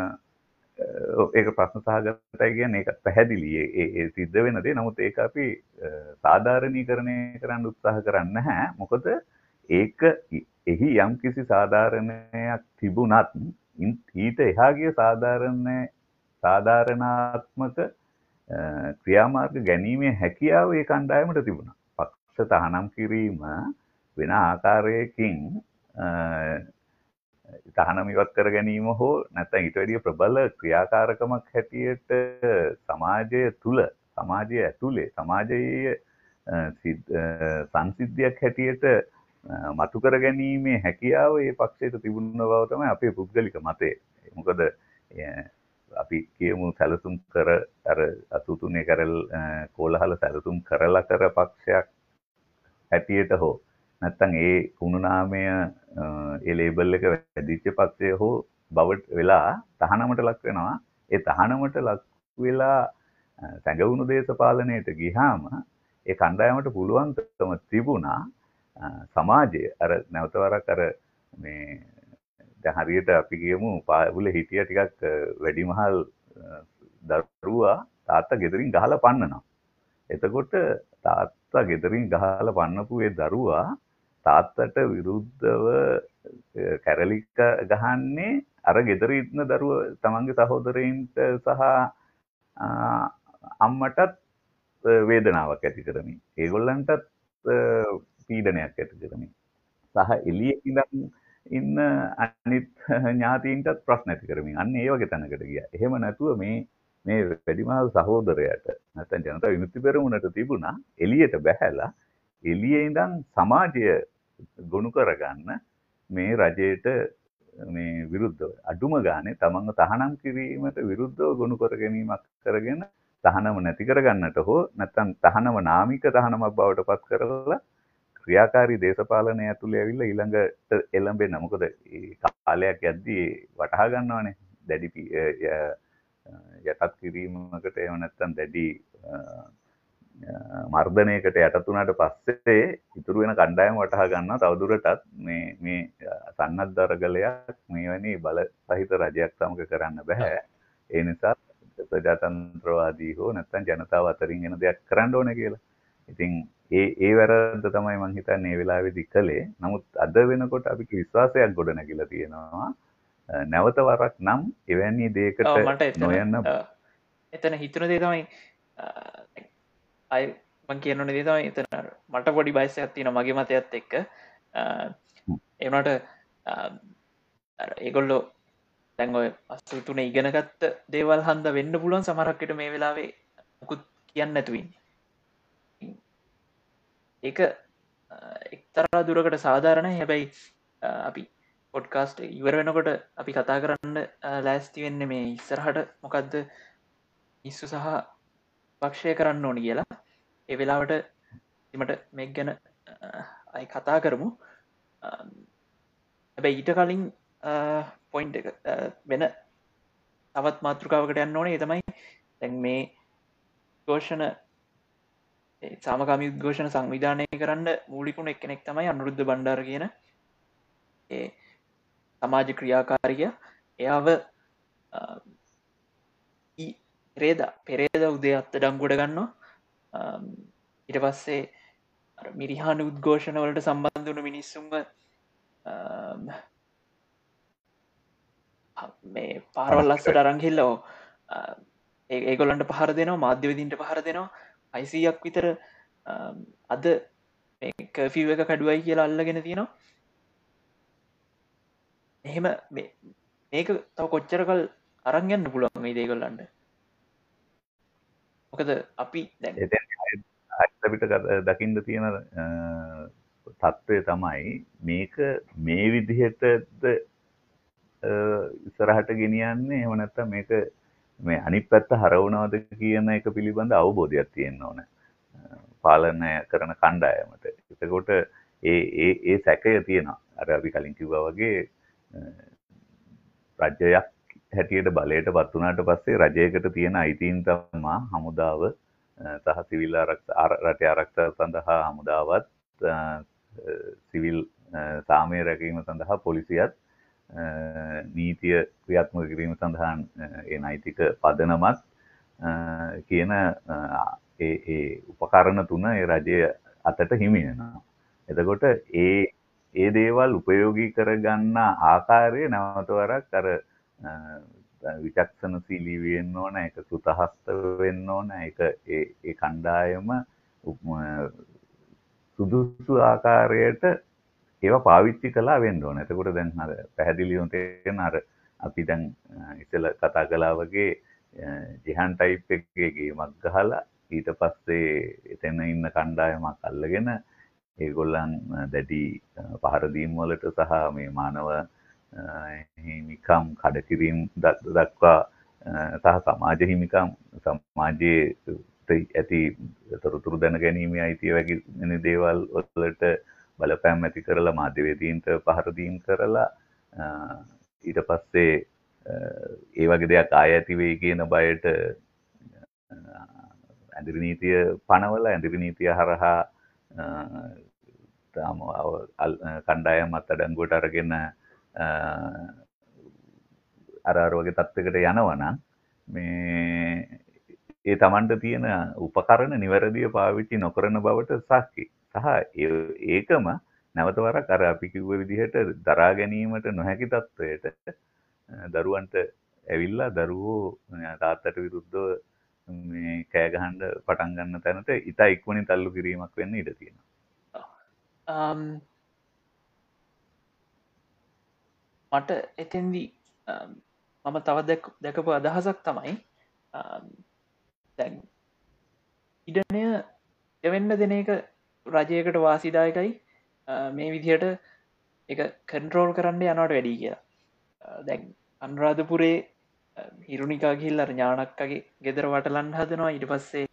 ඒක ප්‍රශ්න සහගතයි කියන්නේ ඒක පැහැදිලි. ඒ සිද්ධ වෙන දේ. නමුත් ඒක අපි සාධාරණීකරණය කරන්න උත්සාහ කරන්නේ නැහැ. මොකද ඒක එහි යම්කිසි සාධාරණයක් තිබුණත් ඊට එහා ගිය සාධාරණාත්මක ක්‍රියාමාර්ග ගැනීමේ හැකියාව ඒ කණ්ඩායමට තිබුණා. පක්ෂ තහනම් කිරීම වෙන ආකාරයකින් තහනම් ඉවත් කර ගැනීම හෝ නැත්නම් ඊට වැඩිය ප්‍රබල ක්‍රියාකාරකමක් හැටියට සමාජය තුල සමාජය ඇතුලේ සමාජයේ සංසිද්ධියක් හැටියට මතු කර ගැනීමේ හැකියාව ඒ පක්ෂයට තිබුණ බව තමයි අපේ පුද්ගලික මතය. මොකද අපි කියමු සැලසුම් කර අර 83 කරල් කෝලහල සැලසුම් කරලා කර පක්ෂයක් හැටියට හෝ නැත්තම් ඒ කුණු නාමය ඒ ලේබල් එක වැඩිච්ච පක්ෂය හෝ බවට වෙලා තහනමට ලක් වෙනවා. ඒ තහනමට ලක් වෙලා සැඟවුණු දේශපාලනයට ගියාම ඒ කණ්ඩායමට පුළුවන්කම තිබුණා සමාජය අර නැවත වරක් අර මේ දැන් හරියට අපි කියමු පාවුල හිටිය ටිකක් වැඩිමහල් දරුවා තාත්තා ගෙදරින් ගහලා පන්නනවා. එතකොට තාත්තා ගෙදරින් ගහලා පන්නපු ඒ දරුවා තාත්තට විරුද්ධව කැරලික ගහන්නේ අර ගෙදර ඉන්න දරුවා තමන්ගේ සහෝදරයින්ට සහ අම්මටත් වේදනාවක් ඇති කරමින් ඒගොල්ලන්ටත් පීඩනයක් ඇති කරමින් සහ එළියේ ඉන්න අනිත් ඥාතීන්ටත් ප්‍රශ්න ඇති කරමින් අන්න ඒ වගේ තැනකට ගියා. එහෙම නැතුව මේ වැඩිමහල් සහෝදරයට නැත්නම් ජනතා විමුක්ති පෙරමුණට තිබුණා එළියට බැහැලා එළියේ ඉඳන් සමාජය ගොනු කරගන්න මේ රජයට මේ විරුද්ධව අඩුම ගානේ තමන්ව තහනම් කිරීමට විරුද්ධව ගොනු කර ගැනීමක් කරගෙන තහනම නැති කරගන්නට හෝ නැත්නම් තහනම නාමික තහනමක් බවට පත් කරලා ක්‍රියාකාරී දේශපාලනය ඇතුලේ ඇවිල්ලා ඊළඟට එළඹෙන්න. මොකද ඒ කාලයක් යද්දී වටහා ගන්නවනේ දැඩි යටත් කිරීමකට එහෙම නැත්නම් දැඩි මර්ධනයකට යටත් වුණාට පස්සේ ඉතුරු වෙන කණ්ඩායම වටහා ගන්නවා තවදුරටත් මේ සන්නද්ධ අරගලයක් මෙවැනි බල සහිත රජයක් සමග කරන්න බෑ. ඒ නිසා ප්‍රජාතන්ත්‍රවාදී හෝ නැත්නම් ජනතාව අතරින් එන දෙයක් කරන්න ඕනේ කියලා. ඉතින් ඒ වැරද්ද තමයි මම හිතන්නේ මේ වෙලාවේදී කළේ. නමුත් අද වෙනකොට අපිට විශ්වාසයක් ගොඩ නැගිලා තියෙනවා. නැවත වරක් නම් එවැනි දෙයකට නොයන්න. එතන හිතුන දේ තමයි අය මං කියන්න දේ තමයි එතන මට පොඩි බයිසයක් තියෙනවා මගේ මතයත් එක්ක. ඒනට ඒගොල්ලෝ දැන් ඔය 83 ඉගෙනගත්ත දේවල් හන්ද වෙන්න පුළුවන් සමහරක්කට මේ වෙලාවේ මුකුත් කියන්න නැතුව ඉන්නේ. ඒක එක්තරා දුරකට සාධාරණයි. හැබැයි අපි පොඩ්කාස්ට් ඉවර වෙනකොට අපි කතා කරන්න ලෑස්ති වෙන්න මේ ඉස්සරහට මොකක්ද ඉස්සු සහ පක්ෂය කරන්න ඕනි කියලා ඒ වෙලාවට එමට මෙක් ගැන අයි කතා කරමු. හැබැයි ඊට කලින් පොයින්් එක වෙන තවත් මාතෘකාවකට යන්න ඕනේ තමයි දැන් මේ ഘോഷණ සාමකාමී උද්ඝෝෂණ සංවිධානය කරන්න මූලිකුණ එක්කෙනෙක් තමයි අනුරුද්ධ බණ්ඩාර කියන ඒ සමාජ ක්‍රියාකාරිය. එයාව පෙරේද උදේ අත්ත ඩංගොඩ ගන්නවා. ඉට පස්සේ මිරිහාන උද්ඝෝෂණ වලට සම්බන්ධ වන මිනිස්සුන්ව මේ පාරවල් ලස්සට අරංහිල්ලෝ ඒගොලන්ට පහර දෙනවා මාධ්‍යවදින්ට පහර දෙනවා අයිසියක් විතර අද කෆීව එක කඩුවයි කියලා අල්ලගෙන තියෙනවා. එහෙම මේක තව කොච්චරකල් අරංගන්න පුළුවන් මේ දේගොල්ලන්ට. මොකද අපි ඇත්තපිට දකිින්ද තියෙන තත්ත්වය තමයි මේක මේ විදිහටද ඉස්සරහට ගෙනියන්නේ. එහෙම නැත්නම් මේක මේ අනිත් පැත්ත හරවනවද කියන එක පිළිබඳ අවබෝධයක් තියෙන්න ඕන පාලනය කරන කණ්ඩායමට. එතකොට ඒ සැකය තියෙනවා. අර අපි කලින් කිව්වා වගේ රජයක් හැටියට බලයට පත් වුණාට පස්සේ රජයකට තියෙන අයිතීන් තමයි හමුදාව සහ සිවිල් රටේ ආරක්ෂා සඳහා හමුදාවත් සිවිල් සාමය රැකීම සඳහා පොලිසියත් නීතිය ක්‍රියාත්මක කිරීම සඳහා ඒ නෛතික පදනමත් කියන ඒ උපකරණ තුන ඒ රජය අතට හිමි වෙනවා. එතකොට ඒ දේවල් උපයෝගී කරගන්න ආකාරය නැවත වරක් අර විචක්ෂණශීලී වෙන්න ඕන, ඒක සුතහස්ත වෙන්න ඕන, ඒක ඒ කණ්ඩායම සුදුසු ආකාරයට ඒවා පාවිච්චි කළා වෙන්න ඕන. එතකොට දැන් අර පැහැදිලිවම තේරෙන අර අපි දැන් ඉතල කතා කළා වගේ ජිහාන් ටයිප් එකේ ගේමක් ගහලා ඊට පස්සේ එතන ඉන්න කණ්ඩායමක් අල්ලගෙන ඒගොල්ලන් දැඩි පහර දීම් වලට සහ මේ මානව හිමිකම් කඩකිරීම දක්වා සහ සමාජ හිමිකම් සමාජයේ ඇති තොරතුරු දැන ගැනීමේ අයිතිය වගේ දේවල් වලට බලපෑම් ඇති කරලා මාධ්‍යවේදීන්ට පහර දීම් කරලා ඊට පස්සේ ඒ වගේ දෙයක් ආය ඇති වෙයි කියන බයට ඇඳිරි නීතිය පනවලා ඇඳිරි නීතිය හරහා කණ්ඩායම් අත්අඩංගුවට අරගෙන අර වගේ තත්ත්වයකට යනවනම් මේ ඒ Tamanට තියෙන උපකරණ නිවැරදිව පාවිච්චි නොකරන බවට සාක්ෂි. සහ ඒකම නැවත වරක් අර අපි කිව්ව විදිහට දරා ගැනීමට නොහැකි තත්ත්වයට දරුවන්ට ඇවිල්ලා දරුවෝ තාත්තට විරුද්ධව මේ කෑ ගහන්න පටන් ගන්න තැනට ඉතා ඉක්මනින් තල්ලු කිරීමක් වෙන්න ඉඩ තියෙනවා. මට එතෙන්දී මම තව දැකපු අදහසක් තමයි දැන් ඉඩනය එවෙන්න දෙන එක රජයකට වාසිදායකයි මේ විදිහට එක කන්ට්‍රෝල් කරන්න යනවට වැඩි කියලා. දැන් අනුරාධපුරේ හිරුණිකා ගිහිල්ලා අර ඥානක්කගේ ගෙදර වටලන්න හදනවා. ඊට පස්සේ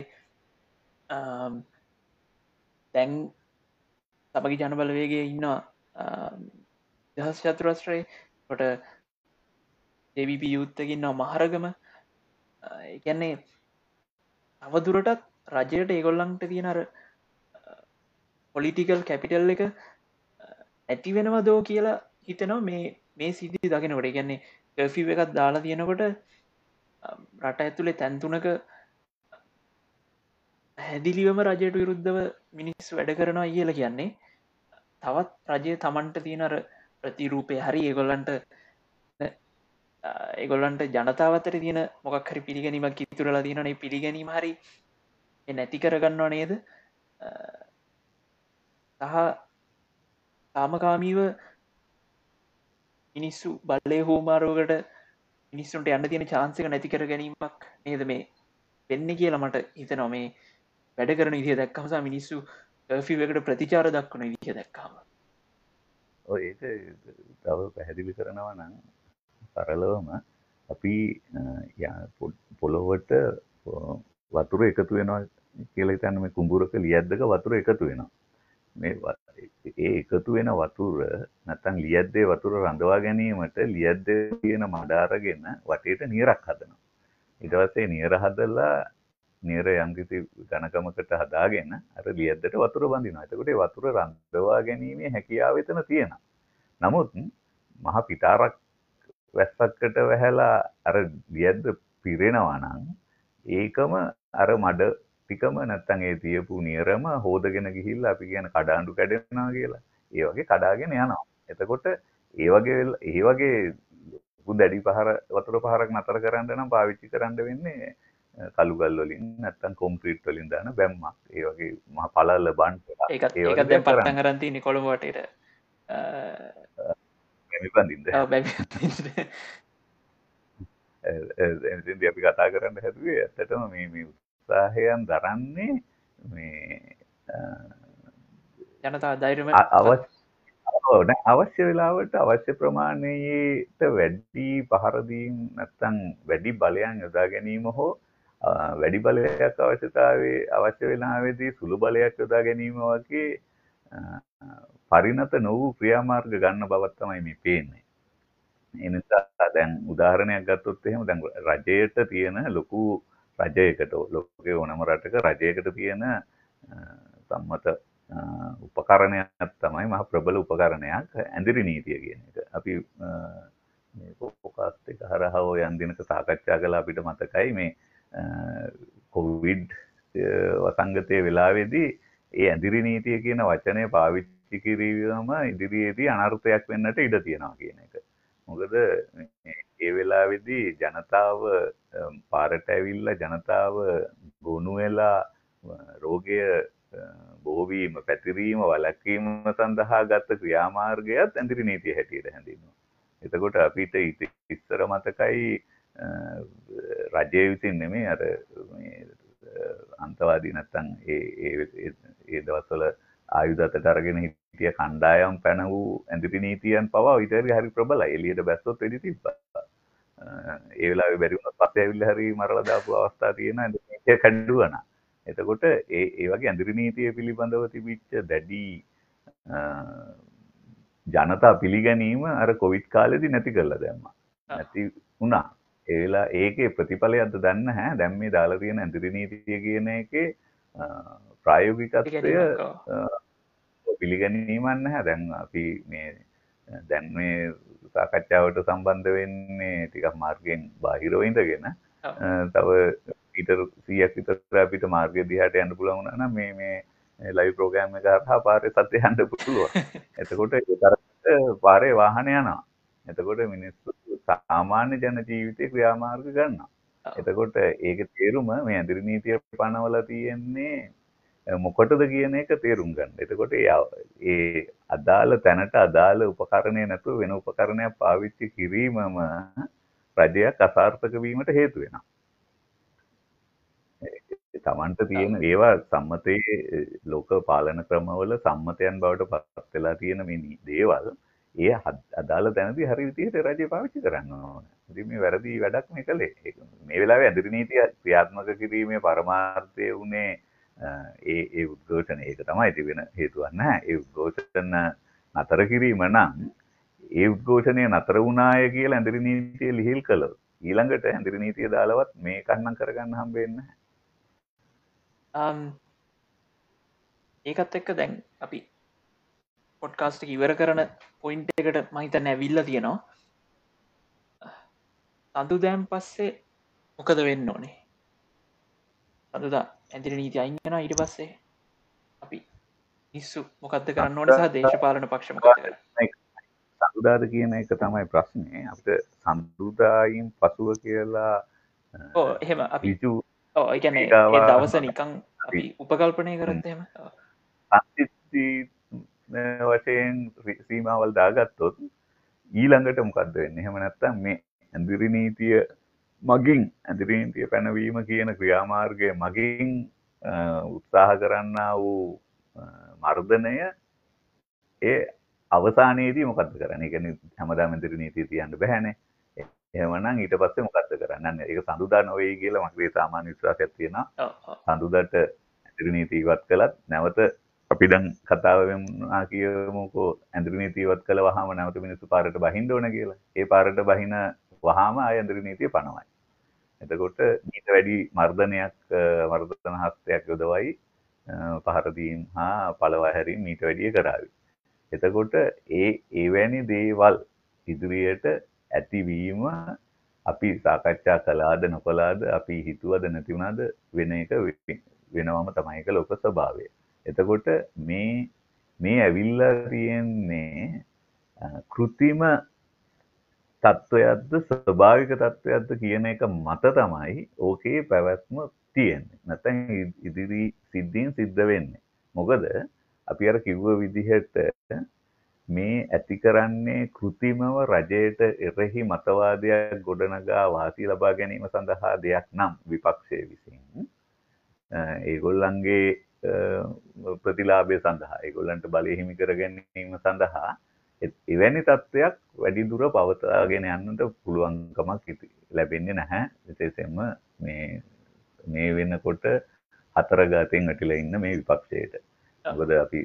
දැන් සමගි ජනබලවේගයේ ඉන්නවා දහස් චතුරස්‍රයේ කොට ජවිප යුත්තකින්නවා මහරගම. එකන්නේ අවදුරටත් රජයට ඒගොල්ලන්ට තියෙන අර පොලිටිකල් කැපිටල් එක ඇති වෙනවා දෝ කියලා හිතනවා මේ සිද්ධි දකිනකොට. කියන්නේ කර්ෆි එකත් දාලා තියෙනකොට රට ඇතුළේ තැන්තුනක හැදිලිවම රජයට විරුද්ධව මිනිස්සු වැඩ කරනවා කියලා කියන්නේ තවත් රජය තමන්ට තියෙන අර ප්‍රතිරූපය හරි ඒගොල්ලන්ට ජනතාවතර තියෙන මොකක් හරි පිළිගැනීමක් ඉතුරලා තියෙනනේ පිළිගැනීම හරි නැති කරගන්නවා නේද. සහ සාමකාමීව මිනිස්සු බලය හෝමාරුවකට මිනිස්සුන්ට යන්න තියෙන චාන්සක නැති කර ගැනීමක් නේද මේ වෙන්න කියලා මට හිතනවා. මේ වැඩ කරන විදිහ දැක්කමසා මිනිස්සු ෆි එකට ප්‍රතිචාර දක්වන විදිහ දැක්කාම ඔය ඒක තව පැහැදිලි කරනවා නම් සරලවම අපි පොළොවට වතුර එකතු වෙනවා කියලා හිතන්න මේ කුඹුරක ලියද්දක වතුර එකතු වෙනවා. මේ ඒ එකතු වෙන වතුර නැත්නම් ලියද්දේ වතුර රඳවා ගැනීමට ලියද්දේ තියෙන මඩ අරගෙන වටේට නියරක් හදනවා. ඊට පස්සේ නියර හදලා නියර යම්කිසි ඝනකමකට හදාගෙන අර ලියද්දට වතුර බඳිනවා. එතකොට ඒ වතුර රඳවා ගැනීමේ හැකියාව එතන තියෙනවා. නමුත් මහ පිටාරක් වැස්සකට වැහැලා අර ලියද්ද පිරෙනවා නම් ඒකම අර මඩ ටිකම නැත්තම් ඒ තියපු නියරම හොදගෙන ගිහිල්ලා අපි කියන කඩාඬු කැඩෙනවා කියලා. ඒ වගේ කඩාගෙන යනවා. එතකොට ඒ වගේ දැඩි වතුර පහරක් නතර කරන්න නම් පාවිච්චි කරන්න වෙන්නේ කළු ගල් වලින් නැත්තම් කොන්ක්‍රීට් වලින් දාන බැම්මක්. ඒ වගේ මහ පළල බන්ට් ඒකත් දැන් පටන් අරන් තියෙන්නේ කොළඹ වටේට බැඳින්න. එතෙන්දී අපි කතා කරන්න හැදුවේ ඇත්තටම මේ උත්සාහයන් දරන්නේ මේ ජනතා ධෛර්යම අවශ්‍ය වෙලාවට අවශ්‍ය ප්‍රමාණයට වැඩි පහර දීම් නැත්නම් වැඩි බලයන් යොදා ගැනීම හෝ වැඩි බලයක් අවශ්‍ය වෙලාවේදී සුළු බලයක් යොදා ගැනීම වගේ පරිණත නොවූ ක්‍රියාමාර්ග ගන්න බවක් තමයි මේ පේන්නේ. ඒ නිසා දැන් උදාහරණයක් ගත්තොත් එහෙම දැන් රජයට තියෙන ලොකු රජයකට ලෝකේ ඕනම රටක රජයකට තියෙන සම්මත උපකරණයක් තමයි මහ ප්‍රබල උපකරණයක් ඇඳිරි නීතිය කියන එක. අපි මේ පොඩ්කාස්ට් එක හරහා ඔය අන්දිනක සාකච්ඡා කළා අපිට මතකයි මේ කොවිඩ් වසංගතයේ වෙලාවේදී ඒ ඇඳිරි නීතිය කියන වචනය පාවිච්චි කිරීම ඉදිරියේදී අනර්ථයක් වෙන්නට ඉඩ තියෙනවා කියන එක. මොකද ඒ වෙලාවේදී ජනතාව පාරට ඇවිල්ලා ජනතාව ගොනු වෙලා රෝගය බෝවීම පැතිරීම වළක්වීම සඳහා ගත ක්‍රියාමාර්ගයත් ඇඳිරි නීතිය හැටියට හැඳින්වෙනවා. එතකොට අපිට ඉස්සර මතකයි රජය විසින් නෙමෙයි අර මේ අන්තවාදී නැත්තම් ඒ දවස්වල ආයුධ අතට අරගෙන හිටිය කණ්ඩායම් පැන වූ ඇඳිරි නීතියන් පවා ඊට හරි ප්‍රබලයි. එළියට බැස්සොත් වෙඩි තිබ්බා. ඒ වෙලාවේ බැරි වුණත් පස්සේ ඇවිල්ලා හරි මරලා දාපු අවස්ථා තියෙනවා ඇඳිරි නීතිය කැඩුවා. එතකොට ඒ වගේ ඇඳිරි නීතිය පිළිබඳව තිබිච්ච දැඩි ජනතා පිළිගැනීම අර කොවිඩ් කාලෙදි නැති කරලා දැම්මා. නැති වුණා. ඒ වෙලාව ඒකේ ප්‍රතිඵලයක්ද දන්නේ නැහැ. දැන් මේ දාලා තියෙන ඇඳිරි නීතිය කියන එකේ ප්‍රායෝගිකත්වය පිළිගැනීමක් නැහැ. දැන් අපි දැන් මේ සාකච්ඡාවට සම්බන්ධ වෙන්නේ ටිකක් මාර්ගයෙන් බාහිරව ඉඳගෙන තව ඊටර 100ක් විතර අපිට මාර්ගය දිහාට යන්න පුළුවන් වුණා නම් මේ ලයිව් ප්‍රෝග්‍රෑම් එක හරහා පාරේ සත්‍ය යන්න පුළුවන්. එතකොට ඒ තරමට පාරේ වාහන යනවා. එතකොට මිනිස්සු සාමාන්‍ය ජන ජීවිතේ ක්‍රියාමාර්ග ගන්නවා. එතකොට ඒකේ තේරුම මේ ඇඳිරි නීතිය පනවලා තියෙන්නේ මොකටද කියන එක තේරුම් ගන්න. එතකොට ඒ අදාළ තැනට අදාළ උපකරණය නැතුව වෙන උපකරණයක් පාවිච්චි කිරීමම රජයක් අසාර්ථක වීමට හේතු වෙනවා. තමන්ට තියෙන ඒවා සම්මතයේ ලෝක පාලන ක්‍රමවල සම්මතයන් බවට පත් වෙලා තියෙන මේ දේවල් ඒ අදාළ තැනදී හරි විදිහට රජය පාවිච්චි කරන්න ඕන. ඉතින් මේ වැරදි වැඩක් මේ කළේ. මේ වෙලාවේ ඇඳිරි නීතිය ක්‍රියාත්මක කිරීමේ පරමාර්ථය උනේ ඒ උද්ඝෝෂණ ඒක තමයි තිබෙන හේතුවක් නැහැ. ඒ උද්ඝෝෂණ නතර කිරීම නම් ඒ උද්ඝෝෂණය නතර වුණාය කියලා ඇඳිරි නීතිය ලිහිල් කළොත් ඊළඟට ඇඳිරි නීතිය දාලවත් මේ කන්නම් කරගන්න හම්බෙන්නේ නැහැ. ඒකත් එක්ක දැන් අපි පොඩ්කාස්ට් එක ඉවර කරන පොයින්ට් එකට මම හිතන්නේ ඇවිල්ලා තියෙනවා. සඳුදෑන් පස්සේ මොකද වෙන්න ඕනේ? සඳුදා ඇඳිරි නීතිය අයින් වෙනවා ඊට පස්සේ අපි මිනිස්සු මොකද්ද කරන්න ඕනේ සහ දේශපාලන පක්ෂ මොකද කරන්නේ? සඳුදාද කියන එක තමයි ප්‍රශ්නේ. අපිට සඳුදායින් පසුව කියලා එහෙම අපි ඒ කියන්නේ ඒ දවස නිකන් අපි උපකල්පනය කරත් එහෙම සංසිද්ධි වශයෙන් සීමාවල් දාගත්තොත් ඊළඟට මොකද්ද වෙන්නේ? එහෙම නැත්නම් මේ ඇඳිරි නීතිය මගින් ඇඳිරි නීතිය පැනවීම කියන ක්‍රියාමාර්ගය මගින් උත්සාහ කරන්නා වූ මර්ධනය ඒ අවසානයේදී මොකද්ද කරන්නේ? ඒ කියන්නේ හැමදාම ඉදිරි නීතිය තියන්න බෑනේ. එහෙමනම් ඊට පස්සේ මොකද්ද කරන්නේ? අන්න ඒක සඳුදා නොවේ කියලා මගේ සාමාන්‍ය විශ්වාසයක් තියෙනවා. සඳුදාට ඉදිරි නීති ඉවත් කළත් නැවත අපි දැන් කතාව වෙනවා කියමුකෝ ඇඳුරු නීති ඉවත් කළ වහාම නැවත මිනිස්සු පාරට බහින්න ඕන කියලා. ඒ පාරට බහින වහාම ආය ඇඳුරු නීතිය පනවයි. එතකොට ඊට වැඩි මර්දන හස්තයක් යොදවයි පහර දීම් හා පළවා හැරීම් ඊට වැඩිය කරાવી. එතකොට එවැනි දේවල් ඉදිරියට ඇතිවීම අපි සාකච්ඡා කළාද නොකළාද අපි හිතුවද නැති වුණාද වෙන එක වෙනවම තමයි ඒක ලෝක ස්වභාවය. එතකොට මේ ඇවිල්ලා තියෙන්නේ කෘත්‍රිම තත්වයක්ද ස්වභාවික තත්වයක්ද කියන එක මත තමයි ඕකේ පැවැත්ම තියෙන්නේ. නැත්නම් ඉදිරි සිද්ධීන් සිද්ධ වෙන්නේ. මොකද අපි අර කිව්ව විදිහට මේ ඇති කරන්නේ කෘත්‍රිමව රජයට එරෙහි මතවාදයක් ගොඩනගා වාසි ලබා ගැනීම සඳහා දෙයක් නම් විපක්ෂයේ විසින් ඒගොල්ලන්ගේ ප්‍රතිලාභය සඳහා ඒගොල්ලන්ට බලය හිමි කර ගැනීම සඳහා එවැනි තත්ත්වයක් වැඩි දුර පවත්වාගෙන යන්නට පුළුවන්කමක් ලැබෙන්නේ නැහැ. විශේෂයෙන්ම මේ වෙනකොට හතර ගාතෙන් වැටිලා ඉන්න මේ විපක්ෂයට. මොකද අපි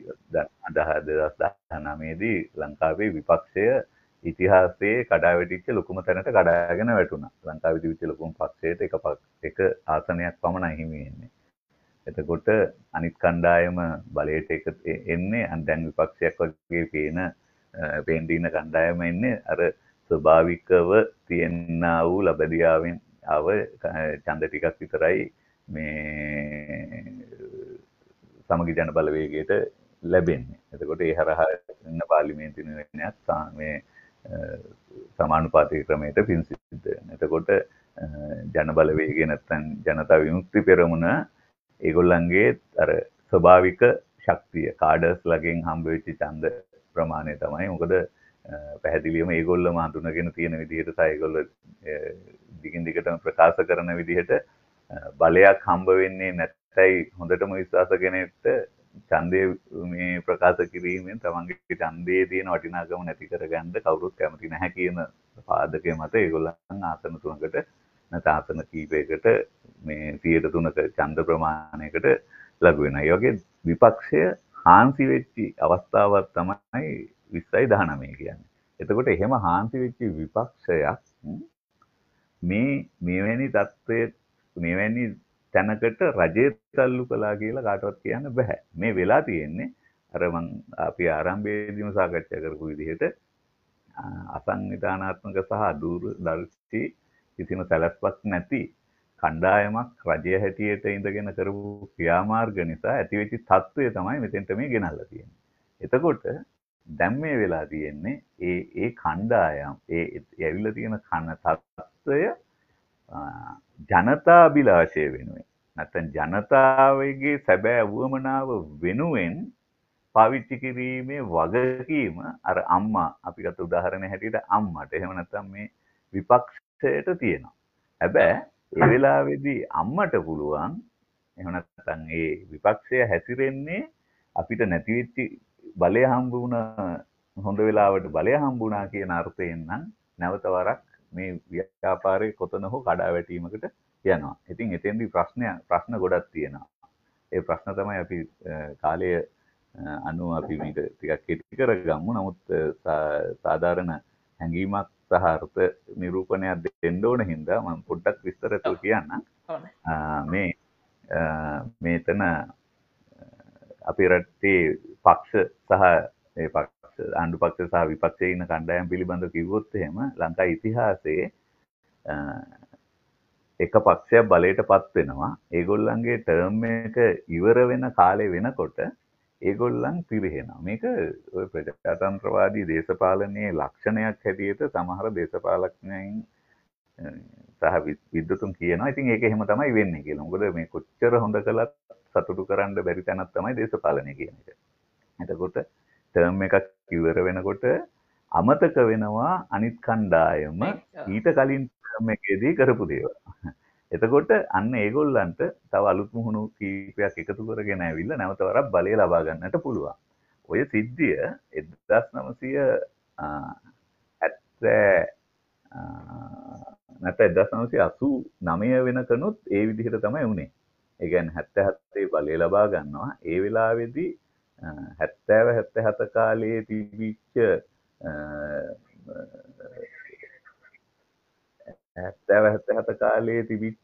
2019 දී ලංකාවේ විපක්ෂය ඉතිහාසයේ කඩාවැටිච්ච ලොකුම තැනට කඩාගෙන වැටුණා. ලංකාවේ තිබිච්ච ලොකුම පක්ෂයට එක ආසනයක් පමණයි හිමි වෙන්නේ. එතකොට අනිත් කණ්ඩායම බලයට එන්නේ දැන් විපක්ෂයක් වගේ පේන්න ඉන්න කණ්ඩායම එන්නේ අර ස්වභාවිකව තියෙනා වූ ලබදියාවෙන් ආව ඡන්ද ටිකක් විතරයි මේ සමගි ජන බලවේගයට ලැබෙන්නේ. එතකොට ඒ හරහා ඉන්න පාර්ලිමේන්තු නිර්ණයක් මේ සමානුපාතික ක්‍රමයට පින් සිද්ධ වෙනවා. එතකොට ජන බලවේගය නැත්නම් ජනතා විමුක්ති පෙරමුණ ඒගොල්ලන්ගේ අර ස්වභාවික ශක්තිය කාඩර්ස් ලගෙන් හම්බ වෙච්ච ඡන්ද ප්‍රමාණය තමයි. මොකද පැහැදිලිවම ඒගොල්ලම හඳුනගෙන තියෙන විදිහට සහ ඒගොල්ලෝ දිගින් දිගටම ප්‍රකාශ කරන විදිහට බලයක් හම්බ වෙන්නේ නැත්යි හොඳටම විශ්වාස කෙනෙක්ට ඡන්දය මේ ප්‍රකාශ කිරීමෙන් තමන්ගේ ඡන්දයේ තියෙන වටිනාකම නැති කරගන්න කවුරුත් කැමති නැහැ කියන පාදකය මත ඒගොල්ලන් ආසන 3කට නැත්නම් ආසන කීපයකට මේ 103ක ඡන්ද ප්‍රමාණයකට ලඟු වෙනවා. ඒ වගේ විපක්ෂය හාන්සි වෙච්ච අවස්ථාවක් තමයි 2019 කියන්නේ. එතකොට එහෙම හාන්සි වෙච්ච විපක්ෂයක් මෙවැනි තත්ත්වයේ මෙවැනි තැනකට රජය තල්ලු කළා කියලා කාටවත් කියන්න බෑ. මේ වෙලා තියෙන්නේ අර අපි ආරම්භයේදීම සාකච්ඡා කරපු විදිහට අසංවිධානාත්මක සහ අදූරදර්ශී කිසිම සැලැස්මක් නැති කණ්ඩායමක් රජය හැටියට ඉඳගෙන කරපු ක්‍රියාමාර්ග නිසා ඇතිවෙච්ච තත්ත්වය තමයි මෙතෙන්ට මේ ගෙනල්ලා තියෙන්නේ. එතකොට දැන් මේ වෙලා තියෙන්නේ ඒ කණ්ඩායම් ඒ ඇවිල්ලා තියෙන තත්ත්වය ජනතාභිලාෂය වෙනුවෙන් නැත්නම් ජනතාවගේ සැබෑ වුවමනාව වෙනුවෙන් පාවිච්චි කිරීමේ වගකීම අර අම්මා අපි ගත්ත උදාහරණයක් හැටියට අම්මට එහෙම නැත්නම් මේ විපක්ෂයට තියෙනවා. හැබැයි ඒ වෙලාවේදී අම්මට පුළුවන් එහෙම නැත්නම් ඒ විපක්ෂය හැසිරෙන්නේ අපිට නැති වෙච්ච බලය හම්බ වුණා හොඳ වෙලාවට බලය හම්බ වුණා කියන අර්ථයෙන් නම් නැවත වරක් මේ ව්‍යාපාරයේ කොතන හෝ කඩාවැටීමකට යනවා. ඉතින් එතෙන්දී ප්‍රශ්න ගොඩක් තියෙනවා. ඒ ප්‍රශ්න තමයි අපි කාලය අනුව අපි මේක ටිකක් කෙටි කරගමු. නමුත් සාධාරණ හැඟීමක් සහ අර්ථ නිරූපණයක් දෙන්න ඕන හින්දා මම පොඩ්ඩක් විස්තරව කියන්නම්. මේතන අපේ රටේ පක්ෂ සහ ඒ පක්ෂ ආණ්ඩු පක්ෂ සහ විපක්ෂයේ ඉන්න කණ්ඩායම් පිළිබඳව කිව්වොත් එහෙම ලංකා ඉතිහාසයේ එක පක්ෂයක් බලයටපත් වෙනවා. ඒගොල්ලන්ගේ ටර්ම් එක ඉවර වෙන කාලේ වෙනකොට ඒගොල්ලන් පිරිහෙනවා. මේක ඔය ප්‍රජාතන්ත්‍රවාදී දේශපාලනයේ ලක්ෂණයක් හැටියට සමහර දේශපාලඥයින් සහ විද්වතුන් කියනවා. ඉතින් ඒක එහෙම තමයි වෙන්නේ කියලා. මොකද මේ කොච්චර හොඳ කළත් සතුටු කරන්න බැරි තැනක් තමයි දේශපාලනය කියන එක. එතකොට ටර්ම් එකක් ඉවර වෙනකොට අමතක වෙනවා අනිත් කණ්ඩායම ඊට කලින් ටර්ම් එකේදී කරපු දේවල්. එතකොට අන්න ඒගොල්ලන්ට තව අලුත් මුහුණු කීපයක් එකතු කරගෙන ඇවිල්ලා නැවත වරක් බලය ලබා ගන්නට පුළුවන්. ඔය සිද්ධිය 1970 නැත්නම් 1989 වෙනකනුත් ඒ විදිහට තමයි වුනේ. ඒ කියන්නේ 77 බලය ලබා ගන්නවා. ඒ වෙලාවේදී 70 77 කාලයේ තිබිච්ච 70 77 කාලයේ තිබිච්ච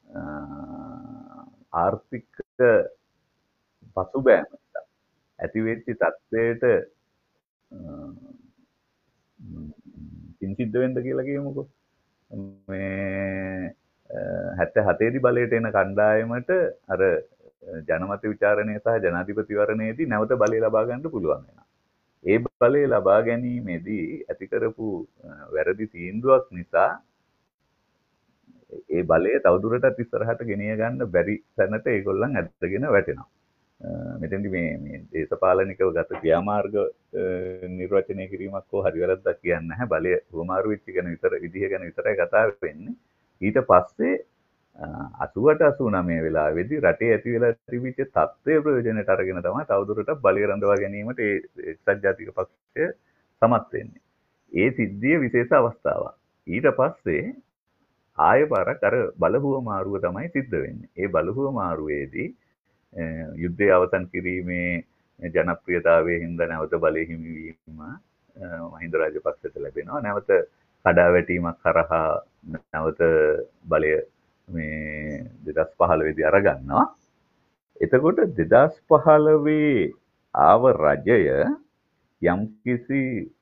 ආර්ථික පසුබෑම ඇතිවෙච්ච තත්ත්වයට සිද්ධ වෙන්න කියලා කියමුකෝ. මේ 77 දී බලයට එන කණ්ඩායමට අර ජනමත විචාරණය සහ ජනාධිපතිවරණයේදී නැවත බලය ලබා ගන්න පුළුවන් වෙනවා. ඒ බලය ලබා ගැනීමේදී ඇති කරපු වැරදි තීන්දුවක් නිසා ඒ බලය තවදුරටත් ඉස්සරහට ගෙනිය ගන්න බැරි තැනට ඒගොල්ලන් ඇදගෙන වැටෙනවා. මෙතෙන්දි මේ දේශපාලනිකව ගත ක්‍රියාමාර්ග නිර්වචනය කිරීමක් හෝ හරි වැරද්දක් කියන්නේ නැහැ. බලය හුවමාරු වෙච්ච ගැන විදිහ ගැන විතරයි කතා වෙන්නේ. ඊට පස්සේ 88 89 වෙලාවේදී රටේ ඇති වෙලා තිබිච්ච තත්ත්වයේ ප්‍රයෝජනයට අරගෙන තමයි තවදුරටත් බලය රඳවා ගැනීමට ඒ එක්සත් ජාතික පක්ෂය සමත් වෙන්නේ. ඒ සිද්ධිය විශේෂ අවස්ථාවක්. ඊට පස්සේ ආය පාරක් අර බලහුව මාරුව තමයි සිද්ධ වෙන්නේ. ඒ බලහුව මාරුවේදී යුද්ධය අවසන් කිරීමේ ජනප්‍රියතාවයේ හින්දා නැවත බලය හිමිවීම මහින්ද රාජපක්ෂට ලැබෙනවා. නැවත කඩාවැටීමක් කරහා නැවත බලය මේ 2015 දී අරගන්නවා. එතකොට 2015 ආව රජය යම්කිසි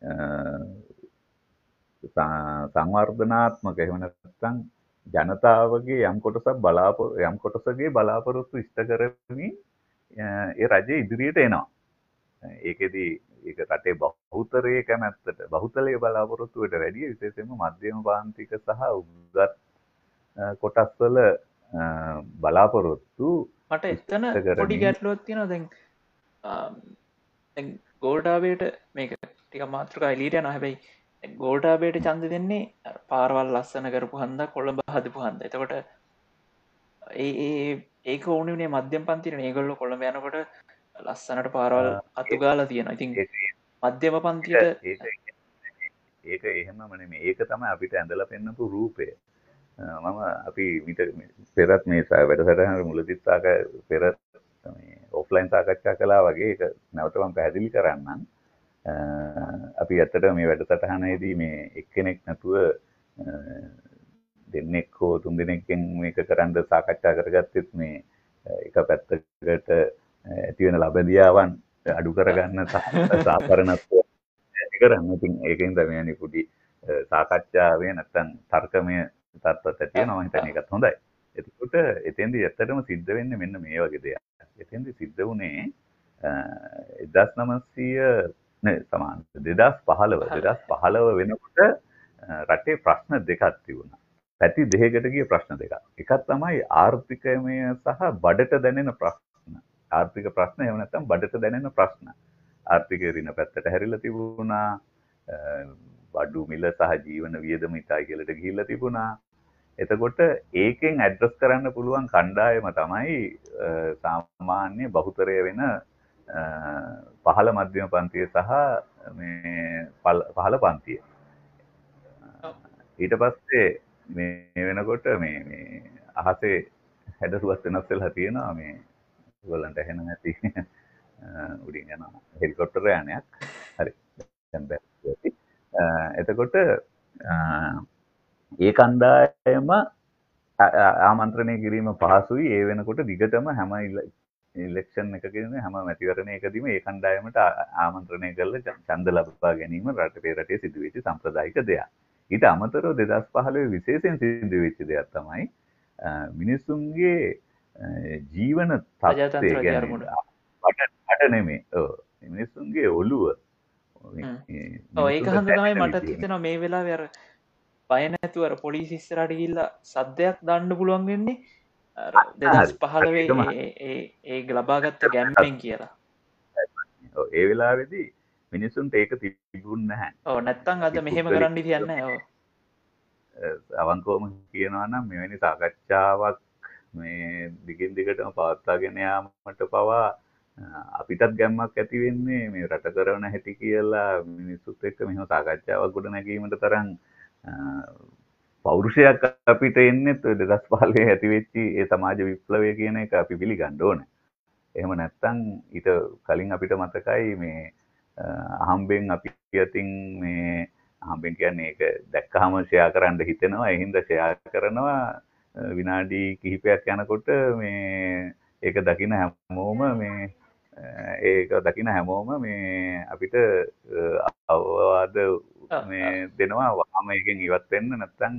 සංවර්ධනාත්මක එහෙම නැත්නම් ජනතාවගේ යම් කොටසගේ බලාපොරොත්තු ඉෂ්ට කරමින් ඒ රජය ඉදිරියට එනවා. ඒකෙදි ඒක රටේ බහුතරයේ කැමැත්තට බහුතලයේ බලාපොරොත්තුවට වැඩිය විශේෂයෙන්ම මධ්‍යම පාන්තික සහ උගත් කොටස්වල බලාපොරොත්තු මට එතන පොඩි ගැටලුවක් තියෙනවා. දැන් ගෝඨාභයට මේක ටික මාතෘකා එළියට යනවා. හැබැයි ගෝඨාභයට ඡන්ද දෙන්නේ පාරවල් ලස්සන කරපු හන්දා කොළඹ හදපු හන්දා. එතකොට ඒක ඕනේ මධ්‍යම පන්තිනේ. මේගොල්ලෝ කොළඹ යනකොට ලස්සනට පාරවල් අතු ගාලා තියෙනවා. ඉතින් මධ්‍යම පන්තියට ඒක එහෙමම නෙමෙයි. ඒක තමයි අපිට ඇඳලා පෙන්නපු රූපය. අපි පෙරත් මේ වැඩසටහන මුලදීත් පෙර ඔෆ්ලයින් සාකච්ඡා කළා වගේ ඒක නැවත මම පැහැදිලි කරන්නම්. අපි ඇත්තට මේ වැඩසටහනේදී මේ එක්කෙනෙක් නැතුව දෙන්නෙක් හෝ තුන් දෙනෙක්ගෙන් මේක කරන්න සාකච්ඡා කරගත්තෙත් මේ එක පැත්තකට ඇති වෙන ලබදියාවන් අඩු කරගන්න සාකරණත්වය ඇති කරන්න. ඉතින් ඒකෙන් තමයි මේ පුඩි සාකච්ඡාවේ නැත්තම් තර්කමය තත්ත්වයක් තියෙනවා. මම හිතන්නේ ඒකත් හොඳයි. එතකොට එතෙන්දී ඇත්තටම සිද්ධ වෙන්නේ මෙන්න මේ වගේ දෙයක්. එතෙන්දී සිද්ධ වුණේ 2015 වෙනකොට රටේ ප්‍රශ්න දෙකක් තිබුණා. පැති දෙකකට ගිය ප්‍රශ්න දෙකක්. එකක් තමයි ආර්ථිකමය සහ බඩට දැනෙන ප්‍රශ්න. ආර්ථික ප්‍රශ්න එහෙම නැත්නම් බඩට දැනෙන ප්‍රශ්න. ආර්ථිකය රින පැත්තට හැරිලා තිබුණා. බඩු මිල සහ ජීවන වියදම ඉතා ඉහළට ගිහිල්ලා තිබුණා. එතකොට ඒකෙන් ඇඩ්‍රස් කරන්න පුළුවන් කණ්ඩායම තමයි සාමාන්‍ය බහුතරය වෙන පහළ මධ්‍යම පන්තිය සහ මේ පහළ පන්තිය. ඊට පස්සේ මේ වෙනකොට මේ අහසේ හැඩරුවක් වෙනස් වෙලා තියෙනවා. මේ ඔයගොල්ලන්ට ඇහෙන නැති උඩින් යන හෙලිකොප්ටර් යානයක්. හරි. දැන් බැලුවා. එතකොට ඒ කණ්ඩායම ආමන්ත්‍රණය කිරීම පහසුයි. ඒ වෙනකොට දිගටම හැම ඉලෙක්ෂන් එකකදී හැම මැතිවරණයකදීම ඒ කණ්ඩායමට ආමන්ත්‍රණය කරලා ඡන්ද ලබා ගැනීම රටේ සිදුවෙච්ච සම්ප්‍රදායික දෙයක්. ඊට අමතරව 2015 විශේෂයෙන් සිදු වෙච්ච දෙයක් තමයි මිනිසුන්ගේ ජීවන තත්ත්වය ගැන බඩ නෙමෙයි. මිනිසුන්ගේ ඔළුව. ඒක හන්ද තමයි මට හිතෙනවා මේ වෙලාවේ අර බය නැතුව අර පොලිසිය ඉස්සරහට ගිහිල්ලා සද්දයක් දාන්න පුළුවන් වෙන්නේ 2015 ඒ ලබාගත්ත ගැම්මෙන් කියලා. ඒ වෙලාවේදී මිනිසුන්ට ඒක තිබුණ නැහැ. ඔව් නැත්තම් අද මෙහෙම කරන්න ඉතින් නැහැ. ඔව්. අවංකවම කියනවා නම් මෙවැනි සාකච්ඡාවක් මේ දිගින් දිගටම පවත්වාගෙන යාමට පවා අපිටත් ගැම්මක් ඇති වෙන්නේ මේ රට කරන හැටි කියලා මිනිස්සුත් එක්ක මෙහෙම සාකච්ඡාවක් ගොඩ නැගීමට තරම් පෞරුෂයක් අපිට එන්නේ 2015 ඇති වෙච්ච ඒ සමාජ විප්ලවය කියන එක අපි පිළිගන්න ඕනේ. එහෙම නැත්තම් ඊට කලින් අපිට මතකයි මේ අහම්බෙන් අපි අතින් මේ අහම්බෙන් කියන්නේ ඒක දැක්කහම ෂෙයා කරන්න හිතෙනවා. ඒ හින්දා ෂෙයා කරනවා විනාඩි කිහිපයක් යනකොට මේ ඒක දකින හැමෝම මේ ඒක දකින හැමෝම මේ අපිට අවවාද මේ දෙනවා වහාම එකෙන් ඉවත් වෙන්න නැත්තම්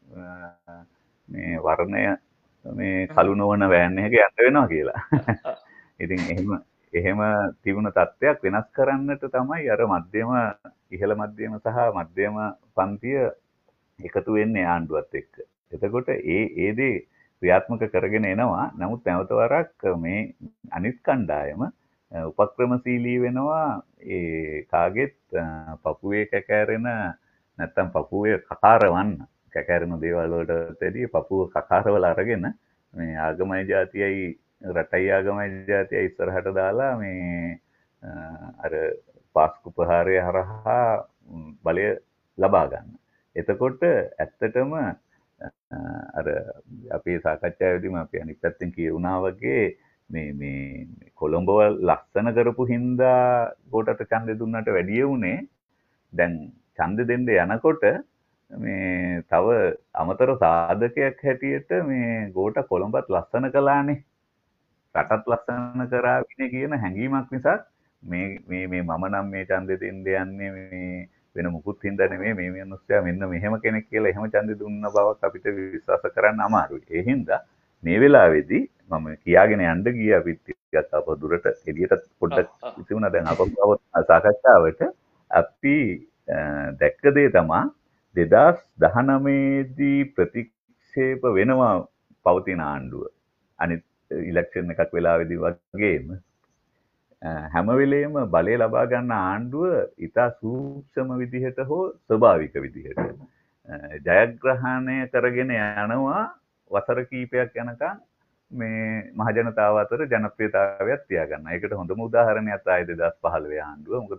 මේ වර්ණය මේ කළු නොවන වෑන් එකක යන්න වෙනවා කියලා. ඉතින් එහෙම තිබුණ තත්ත්වයක් වෙනස් කරන්නට තමයි අර මධ්‍යම ඉහළ මධ්‍යම සහ මධ්‍යම පන්තිය එකතු වෙන්නේ ආණ්ඩුවත් එක්ක. එතකොට ඒ දේ ක්‍රියාත්මක කරගෙන එනවා. නමුත් නැවත වරක් මේ අනිත් කණ්ඩායම උපක්‍රමශීලී වෙනවා ඒ කාගෙත් පපුවේ කැකෑරෙන නැත්තම් පපුවේ කකාරවන්න කැකෑරෙන දේවල් වලට වැඩිය පපුව කකාරවල අරගෙන මේ ආගමයි ජාතියයි රටයි ආගමයි ජාතියයි ඉස්සරහට දාලා මේ අර පාස්කු ප්‍රහාරය හරහා බලය ලබා ගන්න. එතකොට ඇත්තටම අර අපේ සාකච්ඡාවේදීම අපි අනිත් පැත්තෙන් කියුණා වගේ මේ කොළඹව ලස්සන කරපු හින්දා ගෝටට ඡන්දෙ දුන්නට වැඩිය උනේ දැන් ඡන්දෙ දෙන්න යනකොට මේ තව අමතර සාධකයක් හැටියට මේ ගෝට කොළඹත් ලස්සන කළානේ රටත් ලස්සන කරාවිනේ කියන හැඟීමක් නිසා මේ මම නම් මේ ඡන්දෙ දෙන්න යන්නේ මේ වෙන මුකුත් හින්දා නෙමෙයි මේ මිනිස්සයා මෙන්න මෙහෙම කෙනෙක් කියලා එහෙම ඡන්දෙ දුන්න බවක් අපිට විශ්වාස කරන්න අමාරුයි. ඒ හින්දා මේ වෙලාවේදී මම කියාගෙන යන්න ගියා අපිත් ටිකක් අප දුරට එළියට පොඩ්ඩක් ඉතිවුණා දැන් අපව සාකච්ඡාවට අපි දැක්ක දේ තමයි 2019 දී ප්‍රතික්ෂේප වෙනවා පවතින ආණ්ඩුව. අනිත් ඉලෙක්ෂන් එකක් වෙලාවේදී වගේම හැම වෙලේම බලය ලබා ගන්න ආණ්ඩුව ඉතා සූක්ෂම විදිහට හෝ ස්වභාවික විදිහට ජයග්‍රහණය කරගෙන යනවා වසර කීපයක් යනකම් මේ මහජනතාව අතර ජනප්‍රියතාවයක් තියාගන්න. ඒකට හොඳම උදාහරණයක් ආයේ 2015 ආණ්ඩුව. මොකද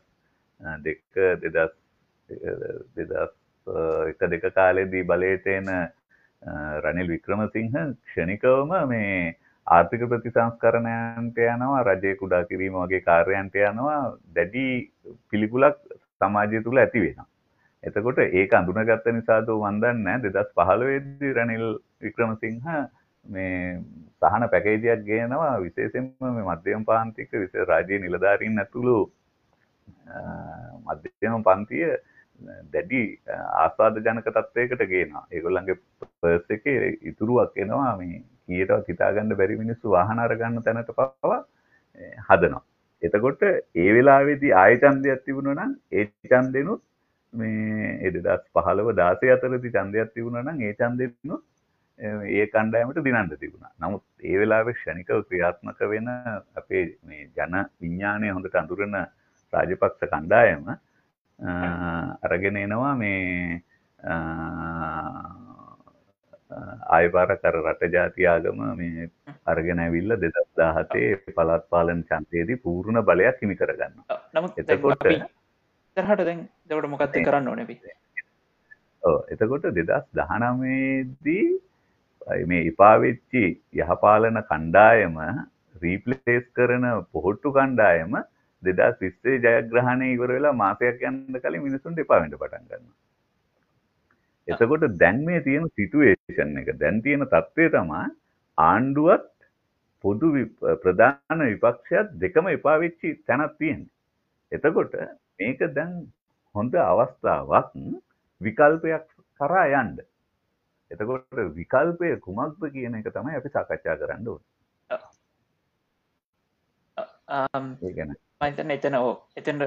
2002 කාලේදී බලයට එන රනිල් වික්‍රමසිංහ ක්ෂණිකවම මේ ආර්ථික ප්‍රතිසංස්කරණයන්ට යනවා රජය කුඩා කිරීම වගේ කාර්යයන්ට යනවා දැඩි පිළිකුලක් සමාජය තුළ ඇති වෙනවා. එතකොට ඒක අඳුනගත්ත නිසාද මන් දන්නේ 2015 දී රනිල් වික්‍රමසිංහ මේ සහන පැකේජයක් ගේනවා විශේෂයෙන්ම මේ මධ්‍යම පාන්තික විශේෂ රාජ්‍ය නිලධාරීන් ඇතුළු මධ්‍යම පන්තිය දැඩි ආස්වාද ජනක තත්වයකට ගේනවා. ඒගොල්ලන්ගේ පර්ස් එකේ ඉතුරුවක් එනවා මේ කීයටවත් හිතාගන්න බැරි මිනිස්සු වාහන අරගන්න තැනට පවා හදනවා. එතකොට ඒ වෙලාවේදී ආය ඡන්දයක් තිබුණා නම් ඒ ඡන්දෙනුත් මේ 2015 16 අතරදී ඡන්දයක් තිබුණා නම් ඒ ඡන්දෙනුත් ඒ කණ්ඩායමට දිනන්න තිබුණා. නමුත් ඒ වෙලාවේ ක්ෂණිකව ක්‍රියාත්මක වෙන අපේ මේ ජන විඥානය හොඳට අඳුරන රාජපක්ෂ කණ්ඩායම අරගෙන එනවා මේ ආයපාරක් අර රට ජාති ආගම මේ අරගෙන ඇවිල්ලා 2017 පළාත් පාලන ඡන්දයේදී පූර්ණ බලයක් හිමි කරගන්නවා. නමුත් එතකොට ඉතරහට දැන් එතකොට මොකක්ද කරන්න ඕනේ අපි? ඔව් එතකොට 2019 දී මේ ඉපා වෙච්චි යහපාලන කණ්ඩායම රීප්ලේස් කරන පොහොට්ටු කණ්ඩායම 2020 ජයග්‍රහණය ඉවර වෙලා මාසයක් යන්න කලින් මිනිසුන්ට එපා වෙන්න පටන් ගන්නවා. එතකොට දැන් මේ තියෙන සිටුේෂන් එක දැන් තියෙන තත්ත්වය තමයි ආණ්ඩුවත් පොදු ප්‍රධාන විපක්ෂයත් දෙකම එපා වෙච්චි තැනක් තියෙන්නේ. එතකොට මේක දැන් හොඳ අවස්ථාවක් විකල්පයක් කරා යන්න. එතකොට විකල්පය කුමක්ද කියන එක තමයි අපි සාකච්ඡා කරන්න ඕනේ. ඒ කියන්නේ මම එතන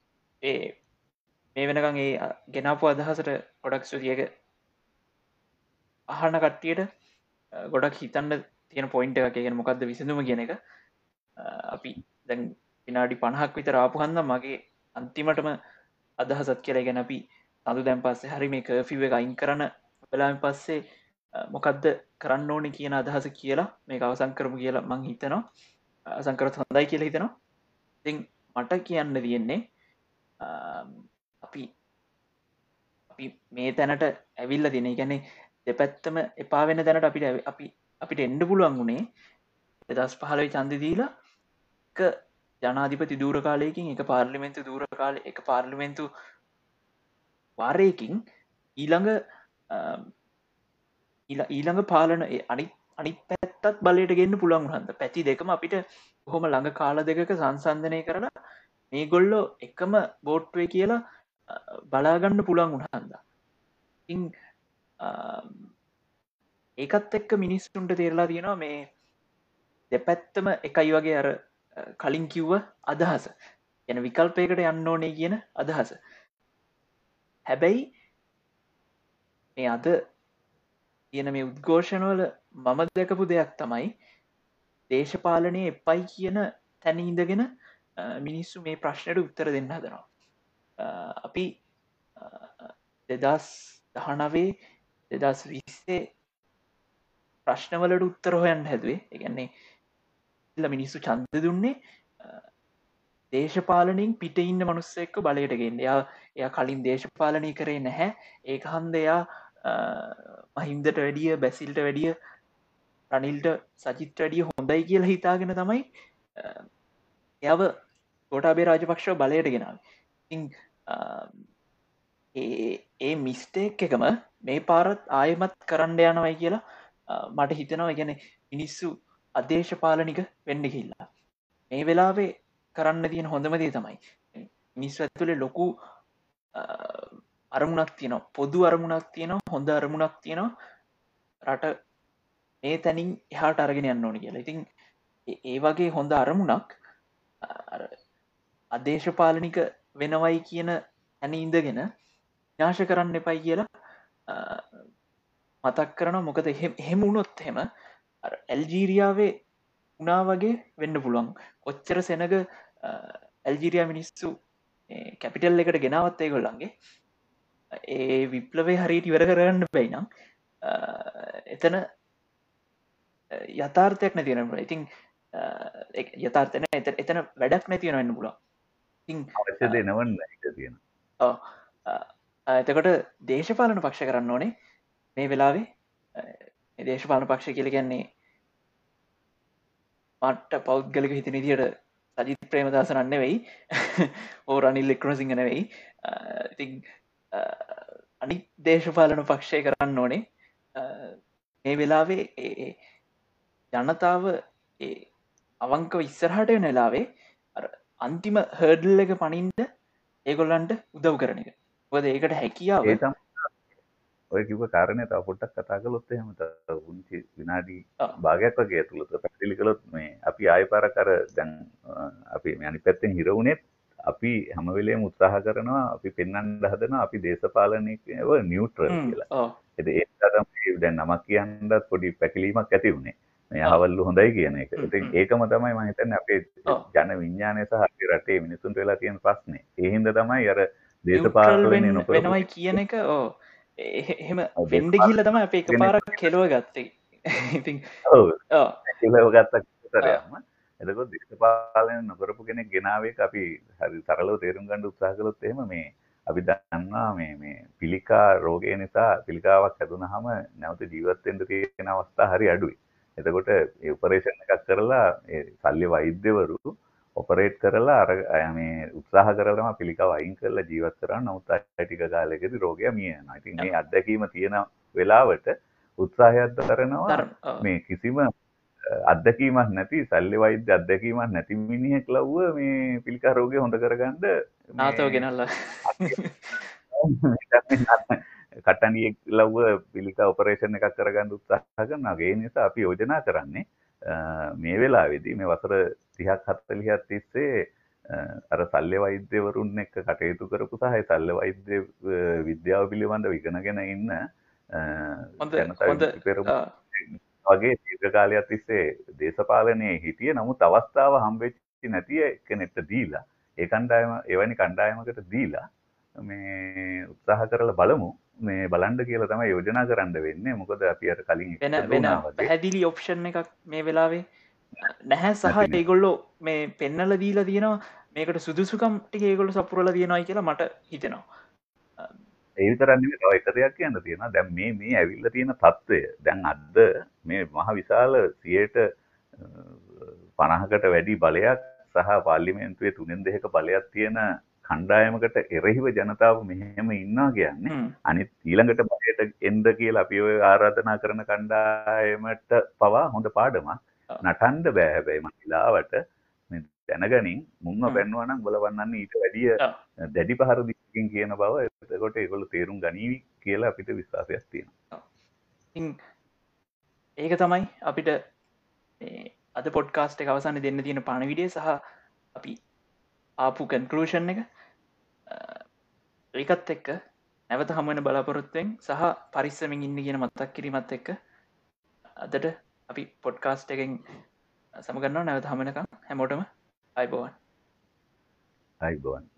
මේ වෙනකන් ඒ ගෙනාපු අදහසට ගොඩක් ස්තුතියක අහන්න කට්ටියට ගොඩක් හිතන්න තියෙන පොයින්ට එක කියන මොකක්ද විසඳුම කියන එක අපි දැන් විනාඩි 50ක් විතර ආපු හන්දා මගේ අන්තිමටම අදහසත් කියලා ගැන අපි අඳු දැන් පස්සේ හරි මේ කර්ෆිව් එක අයින් කරන වෙලාවෙන් පස්සේ මොකද්ද කරන්න ඕනේ කියන අදහස කියලා මේක අවසන් කරමු කියලා මං හිතනවා. සංකරත් හොඳයි කියලා හිතනවා. ඉතින් මට කියන්න තියෙන්නේ අපි අපි මේ තැනට ඇවිල්ල තින ගැනෙ දෙපැත්තම එපා වෙන තැනට අපිට එන්ඩ පුළුවන් වුණේ 2015 චන්දි දීලා එක ජනාධිපති දූර කාලයකින් එක පාර්ලිමෙන්තු දූර කාල එක පාර්ලිමෙන්තු වාරයකින් ඊළඟ ඊළඟ පාලන අනි පැත්තත් බලයට ගෙන්න්න පුළන් හන්ද පැති දෙකම අපිට හොම ළඟ කාල දෙකක සංසන්ධනය කරලා මේ ගොල්ලෝ එකම බෝට්වේ කියලා බලාගන්න පුළන් උහන්ද ඒකත් එක්ක මිනිස්සුන්ට තේරලා තියෙනවා මේ දෙපැත්තම එකයි වගේ අර කලින් කිව්ව අදහස යන විකල්පයකට යන්න ඕනේ කියන අදහස හැබැයි මේ අද කියන මේ උද්ඝෝෂණවල මම දැකපු දෙයක් තමයි දේශපාලනය එපයි කියන තැන ඉඳගෙන මිනිස්සු මේ ප්‍රශ්නයට උත්තර දෙන්න හදනවා අපි 2019 2020 ප්‍රශ්නවලට උත්තර හොයන් හැදුවේ එකන්නේ ඉල්ල මිනිස්සු චන්ද දුන්නේ දේශපාලනින් පිට ඉන්න මනුස්ස එක්ක බලයටගෙන් එයා කලින් දේශපාලනය කරේ නැහැ ඒ හන්දයා මහින්දට වැඩිය බැසිල්ට වැඩිය රනිල්ට සචිත් වැඩිය හොඳයි කියලා හිතාගෙන තමයි යව ගොටාබේ රාජපක්ෂව බලයට ගෙනාව ඒ මිස්ටේක් එකම මේ පාරත් ආයමත් කරන්න යනවයි කියලා මට හිතනවා ගැන මිනිස්සු අදේශපාලනික වෙන්න කිල්ලා මේ වෙලාවේ කරන්න තියෙන හොඳමදේ තමයි මිනිස් ඇතුලේ ලොකු අරමුණක් තියනවා පොදු අරමුණක් තියෙනවා හොඳ අරමුණක් තියෙනවා රට මේ තැනින් එහාට අරගෙන යන්න ඕන කියලා ඉතින් ඒ වගේ හොඳ අරමුණක් අදේශපාලනික වෙනවයි කියන ඇන ඉඳගෙන නාශ කරන්න එපයි කියලා මතක් කරන මොකද එහෙම උනොත් හෙම ඇල්ජීරියාවේ උනා වගේ වෙන්න පුළුවන් කොච්චර සෙනග ඇල්ජීරියා මිනිස්සු කැපිටල් එකට ගෙනවත්තේ කොල්ලන්ගේ ඒ විප්ලවේ හරිට ඉවර කරන්න බැයිනම් එතන යථාර්ථයක් නැතිවෙන ඉතින් යථාර්ථන එතන වැඩක් නැතිවෙන වෙන්න පුලා අවශ්‍ය දෙනවන්න තියෙන එතකොට දේශපාලන පක්ෂ කරන්න ඕනේ මේ වෙලාවේ දේශපාලන පක්ෂ කියල ගැන්නේ මට පෞද්ගලික හිතන දිට සජිත් ප්‍රේමදාසනන්න වෙයි ඕ රනිල් එක්‍රසිංහ නෙවෙයි ඉතින් අනි දේශපාලන පක්ෂය කරන්න ඕනේ මේ වෙලාවේ ජනතාව අවංක ඉස්සරහට වෙනලාවේ අන්තිම හර්ඩල් එක පනින්ට ඒගොල්ලන්ට උදව් කරන එක ඔද ඒකට හැකියාව ඔය කිව කාරණය ත පොට්ටක් කතා කලොත් එහෙමත උන්චි විනාඩී භාගයක් වගේ ඇතුළත පැටිලි කළොත් මේ අපි ආය පාරකර දැන් අපි අනි පැත්තෙන් හිරවුණෙත් අපි හැමවෙලේ උත්සාහ කරනවා අපි පෙන්වන්න හදනවා අපි දේශපාලනයව නියුට්‍රල් කියලා එද ඒ දැන් නමක් කියන්නත් පොඩි පැකිලීමක් ඇති වුණේ මේ අහවල්ලු හොඳයි කියන එක ඒකම තමයි මම හිතන්නේ අපේ ජන විඥානය සහ අපේ රටේ මිනිසුන්ට වෙලා තියෙන ප්‍රශ්නේ ඒ හින්දා තමයි අර දේශපාලනය නොකර වෙනවයි කියන එක එහෙම වෙන්ඩ කියල තම අප එක පාරක් කෙලව ගත්තේ ඉතින් කෙලව ගත්තතරයම එතකො දේශපාලන නොකරපු කෙනෙක් ගෙනාවේ අපි හරි සරලව තේරුම් ගන්න උත්සාහ කළොත් එහෙම මේ අපි දන්නවා මේ පිළිකා රෝගය නිසා පිළිකාවක් හැදුනහම නැවත ජීවත් වෙන්න තියෙන අවස්ථා හරි අඩුයි. එතකොට ඒ ඔපරේෂන් එකක් කරලා ඒ සල්ලි වෛද්‍යවරු ඔපරේට් කරලා අර මේ උත්සාහ කරලා පිළිකාව අයින් කරලා ජීවත් කරන්න නමුත් ටික කාලයකදී රෝගය මිය යනවා. ඉතින් මේ අත්දැකීම තියෙන වෙලාවට උත්සාහයක් දරනවා මේ කිසිම අත්දැකීමක් නැති සල්ලි වෛද්‍ය අත්දැකීමක් නැති මිනිහෙක් ලව්ව මේ පිළිකා රෝගය හොඳ කරගන්න නාතව ගෙනල්ලා කට්ටනියෙක් ලව්ව පිළිකා ඔපරේෂන් එකක් කරගන්න උත්සාහ කරනවා. ඒ නිසා අපි යෝජනා කරන්නේ මේ වෙලාවේදී මේ වසර 30ක් 40ක් තිස්සේ අර සල්ලි වෛද්‍යවරුන් එක්ක කටයුතු කරපු සහ ඒ සල්ලි වෛද්‍ය විද්‍යාව පිළිබඳව ඉගෙනගෙන ඉන්න වගේ දීර්ඝ කාලයක් තිස්සේ දේශපාලනයේ හිටියේ නමුත් අවස්ථාව හම්බෙච්චි නැති කෙනෙක්ට දීලා ඒ කණ්ඩායම එවැනි කණ්ඩායමකට දීලා මේ උත්සාහ කරලා බලමු මේ බලන්න කියලා තමයි යෝජනා කරන්න වෙන්නේ. මොකද අපි අර කලින් වෙන පැහැදිලි ඔප්ෂන් එකක් මේ වෙලාවේ නැහැ සහ නැතිනේ. ඒගොල්ලෝ මේ පෙන්නල දීලා තියෙනවා මේකට සුදුසුකම් ටික ඒගොල්ලෝ සපුරලා තියෙනවායි කියලා මට හිතෙනවා. ඒ විතරක් නෙමෙයි තව එක දෙයක් කියන්න තියෙනවා. දැන් මේ ඇවිල්ලා තියෙන తত্ত্বය දැන් අද මේ මහ විශාල 50කට වැඩි බලයක් සහ පාර්ලිමේන්තුවේ 3/2ක බලයක් තියෙන කණ්ඩායමකට එරෙහිව ජනතාව මෙහෙම ඉන්නවා කියන්නේ අනිත් ඊළඟට බලයට එන්න කියලා අපි ඔය ආරාධනා කරන කණ්ඩායමට පවා හොඳ පාඩමක්. නටන්න බෑ හැබැයි මහිලාවට මේ දැනගනින් මුන්ව බැන්නුවා නම් බලවන්නන්නේ ඊට වැඩිය දැඩි පහර දීකින් කියන බව එතකොට ඒගොල්ලෝ තේරුම් ගනීවි කියලා අපිට විශ්වාසයක් තියෙනවා. ඒක තමයි අපිට අද පොඩ්කාස්ට් එක අවසානයේ දෙන්න තියෙන පණවිඩිය සහ අපි ආපු කන්ක්ලූෂන් එක ඒකත් එක්ක නැවත හමුවෙන බලාපොරොත්තුවෙන් සහ පරිස්සමින් ඉන්න කියන මතක් කිරීමත් එක්ක අදට අපි පොඩ්කාස්ට් එකෙන් සමගන්නවා නැවත හමනකම් හැමෝටම අයිබෝවන් අයිබෝවන්